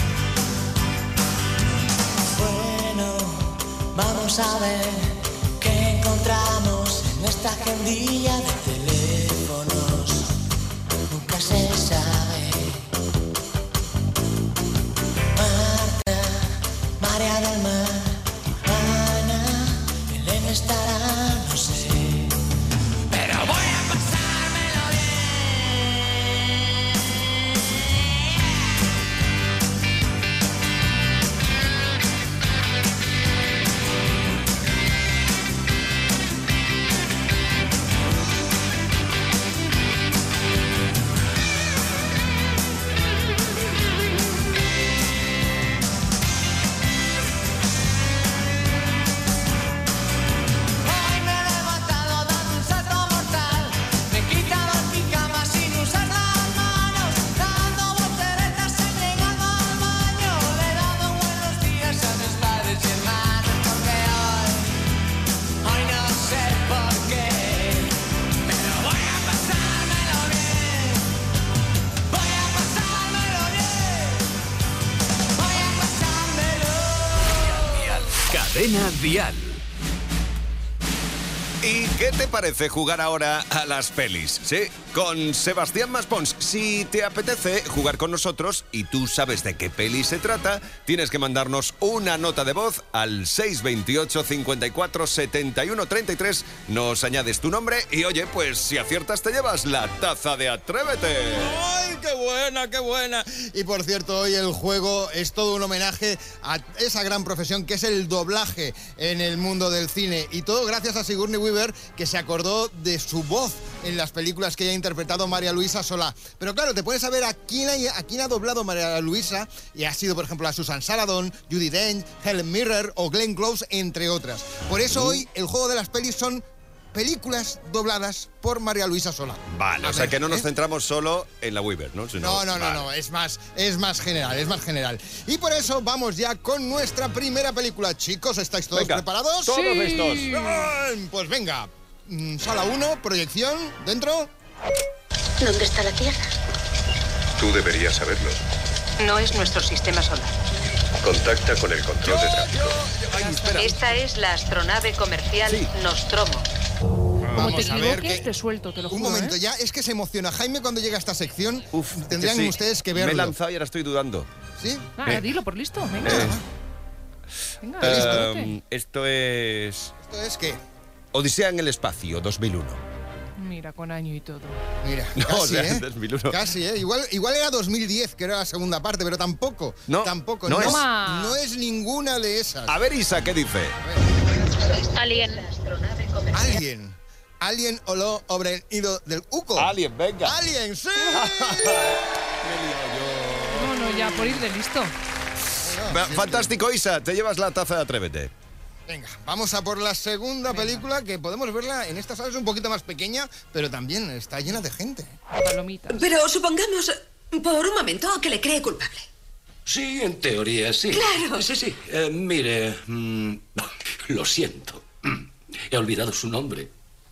Speaker 6: Bueno, vamos a ver qué encontramos en esta agendilla de teléfonos. Nunca se sabe. Marta, María del Mar, Ana, Belén estará, no sé. Pero voy a pasármelo bien.
Speaker 24: Cadena Dial.
Speaker 2: ¿Y qué te parece jugar ahora a las pelis? Sí, con Sebastián Maspons. Si te apetece jugar con nosotros y tú sabes de qué peli se trata, tienes que mandarnos una nota de voz al 628 54 71 33. Nos añades tu nombre y oye, pues si aciertas te llevas la taza de Atrévete.
Speaker 11: ¡Ay, qué buena, qué buena! Y por cierto, hoy el juego es todo un homenaje a esa gran profesión que es el doblaje en el mundo del cine. Y todo gracias a Sigourney Weaver, que se acordó de su voz en las películas que haya interpretado María Luisa Solá. Pero claro, te puedes saber a quién ha doblado María Luisa, y ha sido, por ejemplo, a Susan Sarandon, Judi Dench, Helen Mirren o Glenn Close, entre otras. Por eso hoy el juego de las pelis son películas dobladas por María Luisa Solá.
Speaker 2: Vale, o sea que no nos centramos solo en la Weaver, ¿no?
Speaker 11: No, es más general. Y por eso vamos ya con nuestra primera película. Chicos, ¿estáis todos preparados?
Speaker 2: Todos listos.
Speaker 11: Pues venga, sala 1, proyección, dentro.
Speaker 21: ¿Dónde está la Tierra?
Speaker 8: Tú deberías saberlo.
Speaker 10: No es nuestro sistema solar.
Speaker 8: Contacta con el control de tráfico.
Speaker 10: Esta es la astronave comercial Nostromo.
Speaker 4: Como te equivoques, te suelto, te lo juro.
Speaker 11: Un momento, ya es que se emociona Jaime cuando llega a esta sección. Tendrían ustedes que verlo.
Speaker 2: Me he lanzado y ahora estoy dudando.
Speaker 11: ¿Sí?
Speaker 4: Dilo por listo, venga.
Speaker 2: Esto es...
Speaker 11: ¿Esto es qué?
Speaker 2: Odisea en el espacio, 2001.
Speaker 4: Mira, con año y todo.
Speaker 11: Mira,
Speaker 2: no,
Speaker 11: casi,
Speaker 2: o sea, 2001.
Speaker 11: Casi, Igual era 2010, que era la segunda parte, pero tampoco. Tampoco. No es ninguna de esas.
Speaker 2: A ver, Isa, ¿qué dice?
Speaker 11: Alien o lo obrenido del Uco.
Speaker 2: Alien, venga.
Speaker 11: Alien, sí.
Speaker 4: No, ya, por ir de listo.
Speaker 2: Fantástico, Isa, te llevas la taza de Atrévete.
Speaker 11: Venga, vamos a por la segunda película, que podemos verla en esta sala, es un poquito más pequeña, pero también está llena de gente.
Speaker 4: Palomitas.
Speaker 12: Pero supongamos, por un momento, que le cree culpable.
Speaker 14: Sí, en teoría, sí.
Speaker 12: Claro.
Speaker 14: Sí. Mire, lo siento. He olvidado su nombre.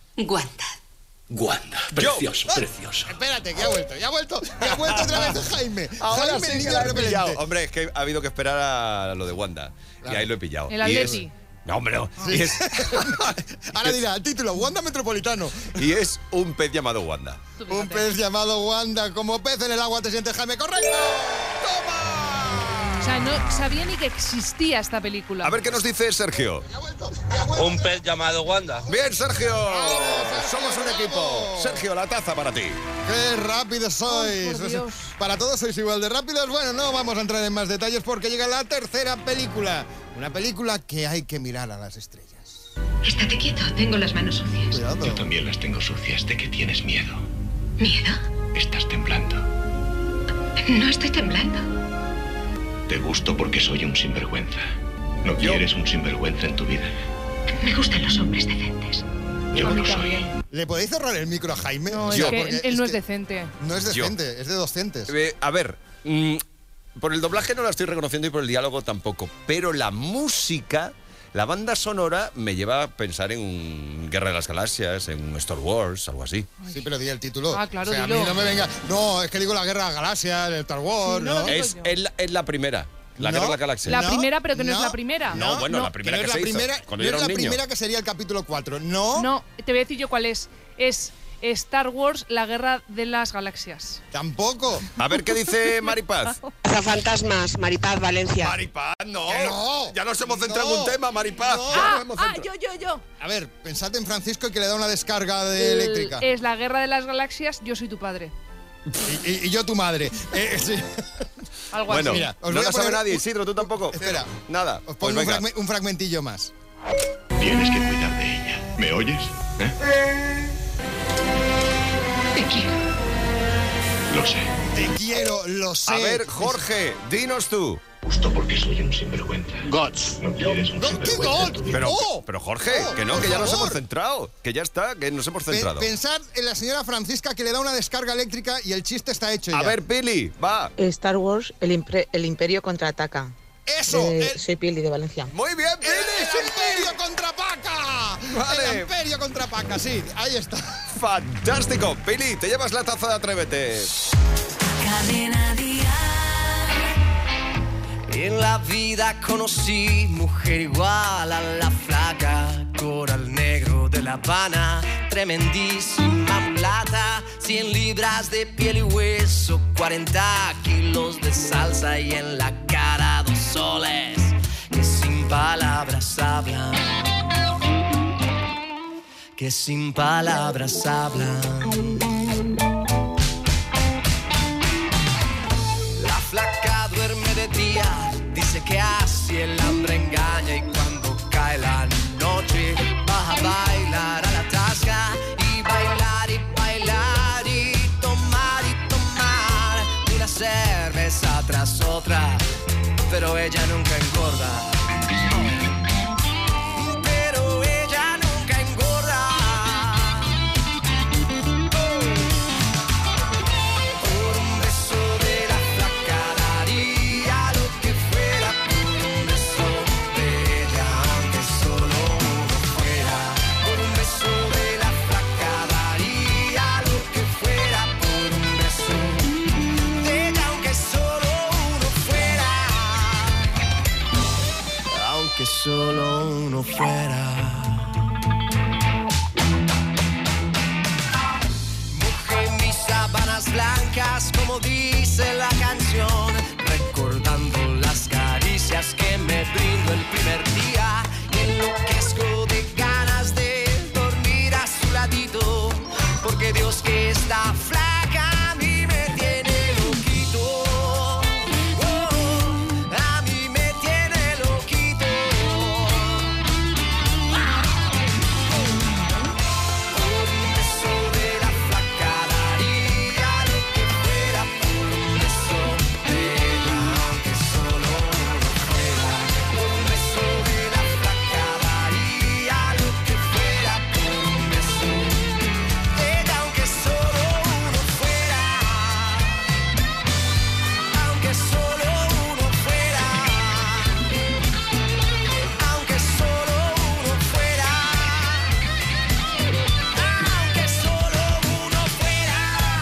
Speaker 12: Wanda,
Speaker 14: precioso, precioso.
Speaker 11: Espérate, que ha vuelto otra vez Jaime.
Speaker 2: Ahora
Speaker 11: Jaime,
Speaker 2: sí
Speaker 11: el
Speaker 2: que
Speaker 11: niño
Speaker 2: la he
Speaker 11: repelente.
Speaker 2: pillado. Hombre, es que ha habido que esperar a lo de Wanda. Claro. Y ahí lo he pillado.
Speaker 4: El Atleti.
Speaker 2: No, hombre, no.
Speaker 11: Sí. Ahora dirá, el título, Wanda Metropolitano.
Speaker 2: Y es un pez llamado Wanda.
Speaker 11: Un pez llamado Wanda. Como pez en el agua te sientes, Jaime. ¡Correcto! ¡Toma!
Speaker 4: O sea, no sabía ni que existía esta película.
Speaker 2: A ver qué nos dice Sergio.
Speaker 16: Un pez llamado Wanda.
Speaker 2: Bien, Sergio. Somos un equipo. Sergio, la taza para ti.
Speaker 11: ¡Qué rápidos sois! Para todos sois igual de rápidos. Bueno, no vamos a entrar en más detalles porque llega la tercera película. Una película que hay que mirar a las estrellas.
Speaker 12: Estate quieto, tengo las manos sucias.
Speaker 11: Cuidado.
Speaker 8: Yo también las tengo sucias. ¿De qué tienes miedo?
Speaker 12: ¿Miedo?
Speaker 8: Estás temblando.
Speaker 12: No estoy temblando.
Speaker 8: Te gusto porque soy un sinvergüenza. ¿No quieres un sinvergüenza en tu vida?
Speaker 12: Me gustan los hombres decentes.
Speaker 8: Yo lo soy.
Speaker 11: ¿Le podéis cerrar el micro a Jaime?
Speaker 4: No, es que él no es decente.
Speaker 11: No es decente, es de docentes.
Speaker 2: A ver, por el doblaje no la estoy reconociendo y por el diálogo tampoco, pero la música, la banda sonora me lleva a pensar en un Guerra de las Galaxias, en un Star Wars, algo así.
Speaker 11: Sí, pero di el título.
Speaker 4: Ah, claro,
Speaker 11: o sea,
Speaker 4: dilo.
Speaker 11: a mí no me venga... No, es que digo la Guerra de las Galaxias, el Star Wars,
Speaker 4: Sí, no,
Speaker 11: ¿no?
Speaker 2: Es la primera. La Guerra de las Galaxias.
Speaker 4: La primera, pero que no es la primera.
Speaker 2: No, bueno, la primera que se hizo. Cuando yo era un niño.
Speaker 11: Primera que sería el capítulo 4. No,
Speaker 4: te voy a decir yo cuál es. Es Star Wars, la Guerra de las Galaxias.
Speaker 11: Tampoco.
Speaker 2: A ver qué dice Maripaz.
Speaker 12: Fantasmas, Maripaz, Valencia.
Speaker 2: Maripaz, no.
Speaker 11: No.
Speaker 2: Ya nos hemos centrado en un tema, Maripaz.
Speaker 4: Yo.
Speaker 11: A ver, pensad en Francisco y que le da una descarga de eléctrica.
Speaker 4: Es la Guerra de las Galaxias, yo soy tu padre.
Speaker 11: Y yo tu madre. Sí.
Speaker 4: Algo
Speaker 2: bueno,
Speaker 4: así.
Speaker 11: Mira,
Speaker 2: no la sabe nadie, Isidro, tú tampoco.
Speaker 11: Espera.
Speaker 2: Nada.
Speaker 11: Os pongo un fragmentillo más.
Speaker 8: Tienes que cuidar de ella. ¿Me oyes?
Speaker 12: Te quiero.
Speaker 8: Lo sé.
Speaker 11: Te quiero, lo sé.
Speaker 2: A ver, Jorge, dinos tú.
Speaker 8: Justo porque soy un sinvergüenza. Gods. No quieres un sinvergüenza en tu vida.
Speaker 2: Pero Jorge, que no, que ya nos hemos centrado. Que ya está, que nos hemos centrado.
Speaker 11: Pensad en la señora Francisca que le da una descarga eléctrica y el chiste está hecho ya.
Speaker 2: A ver, Pili, va.
Speaker 17: Star Wars, el Imperio contraataca.
Speaker 11: ¡Eso!
Speaker 17: Soy Pili de Valencia.
Speaker 11: Muy bien, Pili. ¡El Imperio contrapaca!
Speaker 2: Vale.
Speaker 11: El Imperio contrapaca, sí, ahí está.
Speaker 2: Fantástico. Pili, te llevas la taza de Atrévete.
Speaker 1: Cadena Dial.
Speaker 6: En la vida conocí mujer igual a la flaca, coral negro de La Habana, tremendísima mulata, 100 libras de piel y hueso, 40 kilos de salsa y en la cara 2 soles que sin palabras hablan, que sin palabras hablan. La flaca duerme de día, dice que así el hambre engaña, y cuando cae la noche va a bailar a la tasca y bailar y bailar y tomar una cerveza tras otra, pero ella nunca engorda. Pero ella nunca engorda. Por un beso de la flaca daría lo que fuera, por un beso de ella, aunque solo uno fuera. Por un beso de la flaca daría lo que fuera, por un beso de ella, aunque solo uno fuera. Aunque solo uno fuera. Mojé mis sábanas blancas, como dice la canción, recordando las caricias que me brindó el primer día, y enloquezco de ganas de dormir a su ladito, porque Dios que está flaca a mí me tiene loquito. Oh, a mí me tiene loquito. Por un beso de la flaca daría lo que fuera, por un beso de ella, aunque solo uno fuera. Por un beso de la flaca daría lo que fuera, por un beso de ella, aunque solo uno fuera. Aunque solo uno fuera. Aunque solo uno fuera. Aunque solo uno fuera.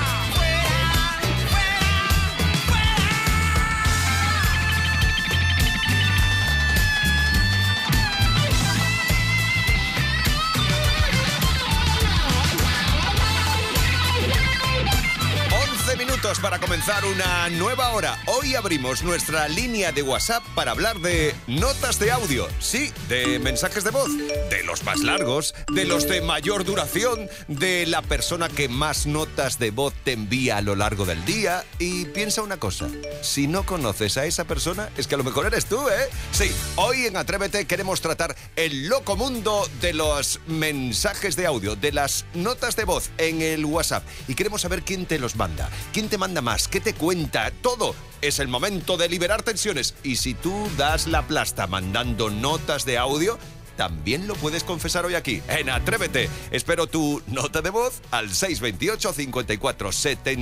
Speaker 2: Minutos para comenzar una nueva hora. Hoy abrimos nuestra línea de WhatsApp para hablar de notas de audio. Sí, de mensajes de voz, de los más largos, de los de mayor duración, de la persona que más notas de voz te envía a lo largo del día. Y piensa una cosa, si no conoces a esa persona, es que a lo mejor eres tú, ¿eh? Sí, hoy en Atrévete queremos tratar el loco mundo de los mensajes de audio, de las notas de voz en el WhatsApp. Y queremos saber quién te los manda. ¿Quién te manda más? ¿Qué te cuenta? Todo. Es el momento de liberar tensiones. Y si tú das la plasta mandando notas de audio, también lo puedes confesar hoy aquí, en Atrévete. Espero tu nota de voz al 628 54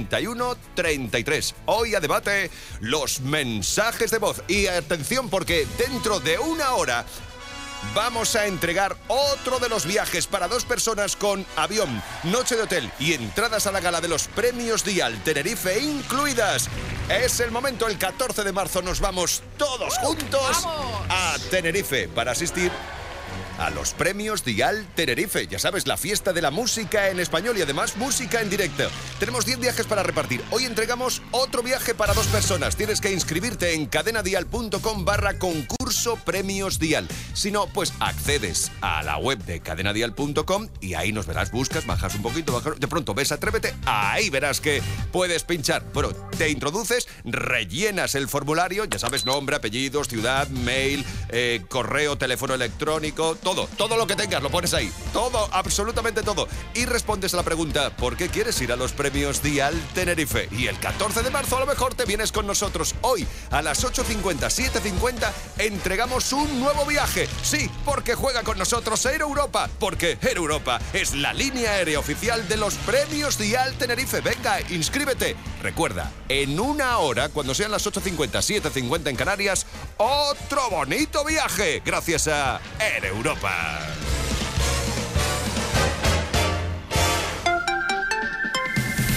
Speaker 2: 71 33. Hoy a debate los mensajes de voz. Y atención, porque dentro de una hora vamos a entregar otro de los viajes para 2 personas con avión, noche de hotel y entradas a la gala de los premios Dial Tenerife incluidas. Es el momento, el 14 de marzo nos vamos todos juntos a Tenerife para asistir a los premios Dial Tenerife. Ya sabes, la fiesta de la música en español y además música en directo. Tenemos 10 viajes para repartir. Hoy entregamos otro viaje para 2 personas. Tienes que inscribirte en cadenadial.com/concurso premios Dial. Si no, pues accedes a la web de cadenadial.com y ahí nos verás, buscas, bajas un poquito, bajas, de pronto ves Atrévete, ahí verás que puedes pinchar. Bueno, te introduces, rellenas el formulario, ya sabes, nombre, apellidos, ciudad, mail, correo, teléfono electrónico, todo lo que tengas lo pones ahí, todo, absolutamente todo, y respondes a la pregunta: ¿por qué quieres ir a los premios Dial Tenerife? Y el 14 de marzo a lo mejor te vienes con nosotros. Hoy a las 8:50, 7:50 entregamos un nuevo viaje. Sí, porque juega con nosotros Air Europa, porque Air Europa es la línea aérea oficial de los premios Dial Tenerife. Venga, inscríbete. Recuerda, en una hora, cuando sean las 8:50, 7:50 en Canarias, otro bonito viaje gracias a Air Europa.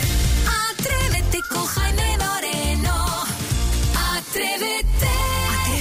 Speaker 1: Atrévete con Jaime Moreno. Atrévete.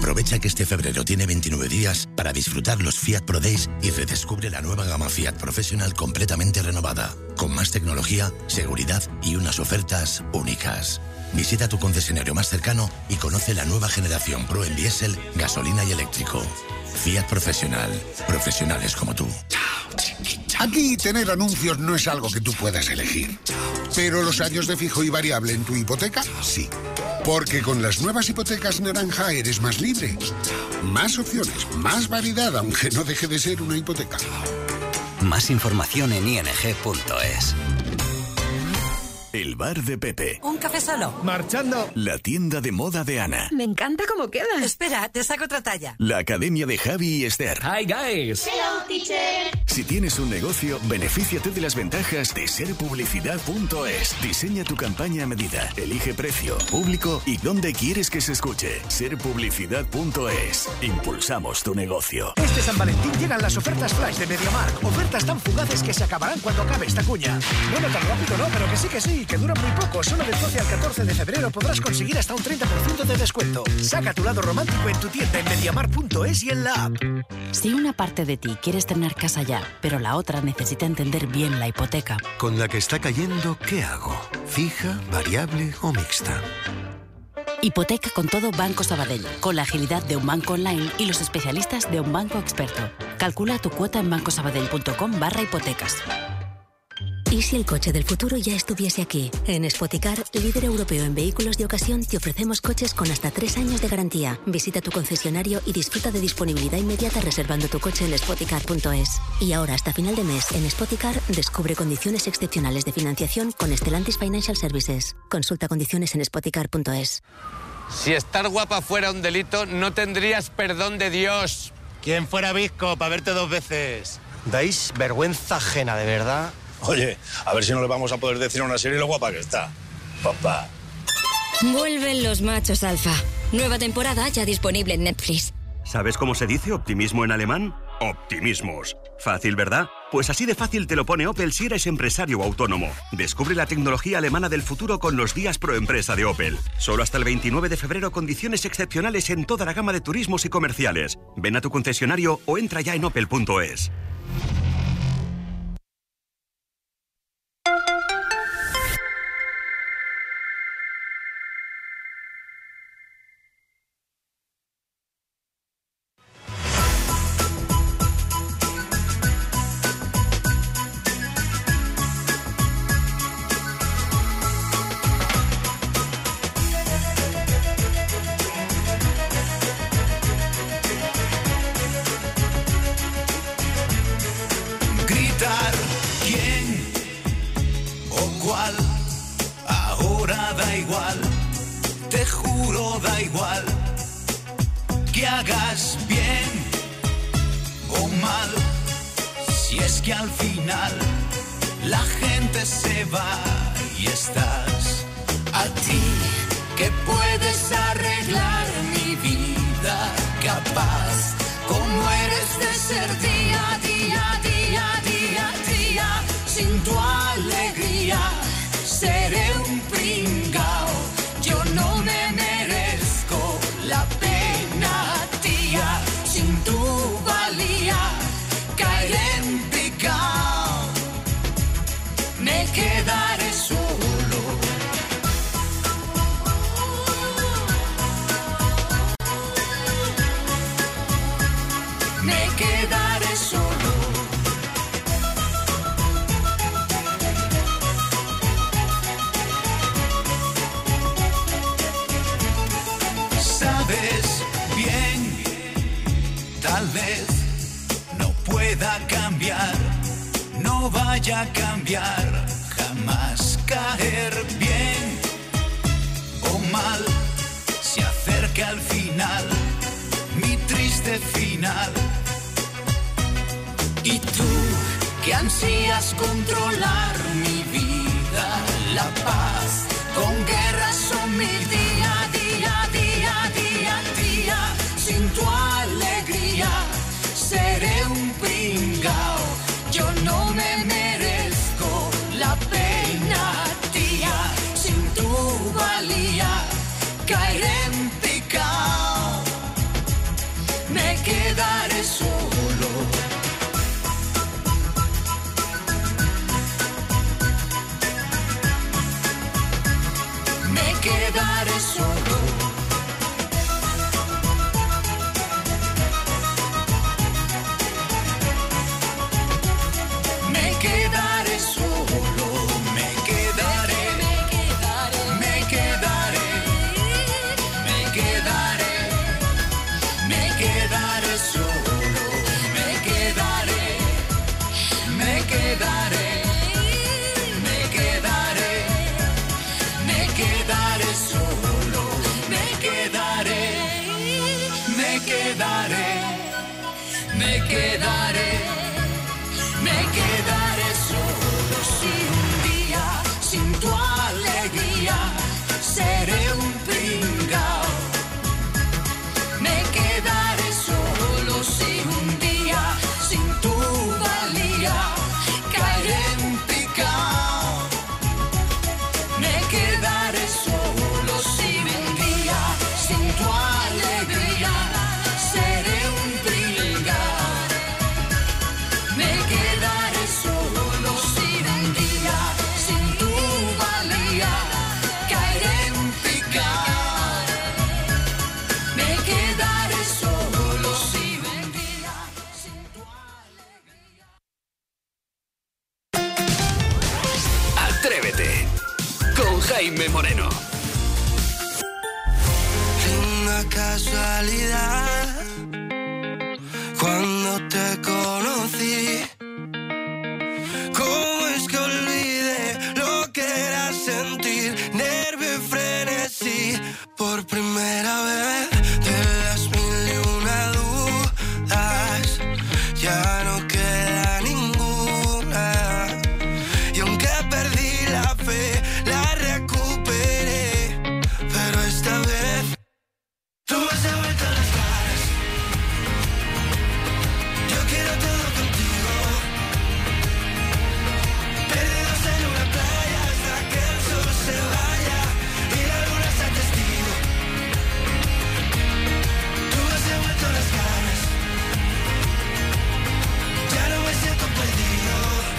Speaker 23: Aprovecha que este febrero tiene 29 días para disfrutar los Fiat Pro Days y redescubre la nueva gama Fiat Professional completamente renovada, con más tecnología, seguridad y unas ofertas únicas. Visita tu concesionario más cercano y conoce la nueva generación Pro en diésel, gasolina y eléctrico. Fiat Professional. Profesionales como tú.
Speaker 5: Aquí tener anuncios no es algo que tú puedas elegir. Pero los años de fijo y variable en tu hipoteca, sí. Porque con las nuevas hipotecas naranja eres más libre. Más opciones, más variedad, aunque no deje de ser una hipoteca.
Speaker 13: Más información en ing.es.
Speaker 15: El bar de Pepe.
Speaker 18: ¿Un café solo?
Speaker 15: Marchando. La tienda de moda de Ana.
Speaker 18: Me encanta cómo queda. Espera, te saco otra talla.
Speaker 15: La academia de Javi y Esther.
Speaker 18: Hi, guys.
Speaker 19: Hello, teacher.
Speaker 15: Si tienes un negocio, benefíciate de las ventajas de serpublicidad.es. Diseña tu campaña a medida. Elige precio, público y dónde quieres que se escuche. Serpublicidad.es. Impulsamos tu negocio.
Speaker 9: Este San Valentín llegan las ofertas flash de MediaMarkt. Ofertas tan fugaces que se acabarán cuando acabe esta cuña. Bueno, tan rápido no, pero que sí, que duran muy poco. Solo del 12 al 14 de febrero podrás conseguir hasta un 30% de descuento. Saca tu lado romántico en tu tienda en MediaMarkt.es y en la app.
Speaker 20: Si una parte de ti quieres tener casa ya, pero la otra necesita entender bien la hipoteca.
Speaker 27: Con la que está cayendo, ¿qué hago? ¿Fija, variable o mixta?
Speaker 20: Hipoteca con todo Banco Sabadell, con la agilidad de un banco online y los especialistas de un banco experto. Calcula tu cuota en bancosabadell.com/hipotecas.
Speaker 22: ¿Y si el coche del futuro ya estuviese aquí? En Spoticar, líder europeo en vehículos de ocasión, te ofrecemos coches con hasta 3 años de garantía. Visita tu concesionario y disfruta de disponibilidad inmediata reservando tu coche en spoticar.es. Y ahora, hasta final de mes, en Spoticar, descubre condiciones excepcionales de financiación con Stellantis Financial Services. Consulta condiciones en spoticar.es.
Speaker 28: Si estar guapa fuera un delito, no tendrías perdón de Dios.
Speaker 29: ¿Quién fuera Visco para verte 2 veces? Dais vergüenza ajena, de verdad.
Speaker 30: Oye, a ver si no le vamos a poder decir a una serie lo guapa que está. Papá.
Speaker 19: Vuelven los machos alfa. Nueva temporada ya disponible en Netflix.
Speaker 31: ¿Sabes cómo se dice optimismo en alemán? Optimismos. Fácil, ¿verdad? Pues así de fácil te lo pone Opel si eres empresario o autónomo. Descubre la tecnología alemana del futuro con los días pro empresa de Opel. Solo hasta el 29 de febrero condiciones excepcionales en toda la gama de turismos y comerciales. Ven a tu concesionario o entra ya en opel.es.
Speaker 6: solo, me quedaré, me quedaré, me quedaré, me quedaré solo, me quedaré, me quedaré, me quedaré, me quedaré solo. Si un día sin tu alegría seré un pringao, me quedaré solo. Si un día sin tu valía caeré en picao, me quedaré solo. Si un día sin tu alegría seré un pringao, me quedaré solo. Si un día sin tu valía caeré en picao, me quedaré solo. Si un día sin tu
Speaker 15: Atrévete con Jaime Moreno.
Speaker 6: Linda casualidad, cuando te conocí, ¿cómo es que olvidé lo que era sentir nervio y frenesí? Por primera vez de las mil y una dudas, ya no queda ninguna. Y aunque perdí la fe, la recuperé, pero esta vez tú me has devuelto las caras. Yo quiero todo contigo, perdidos en una playa hasta que el sol se vaya y la luna sea testigo. Tú me has devuelto las caras, ya no me siento perdido.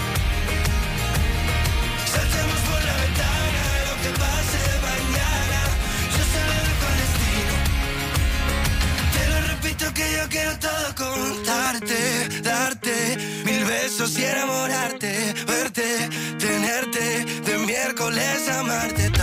Speaker 6: Saltemos por la ventana, lo que pase mañana, yo celebro con destino. Te lo repito que yo quiero todo contarte, darte mil besos y enamorarte, verte, tenerte, de miércoles amarte.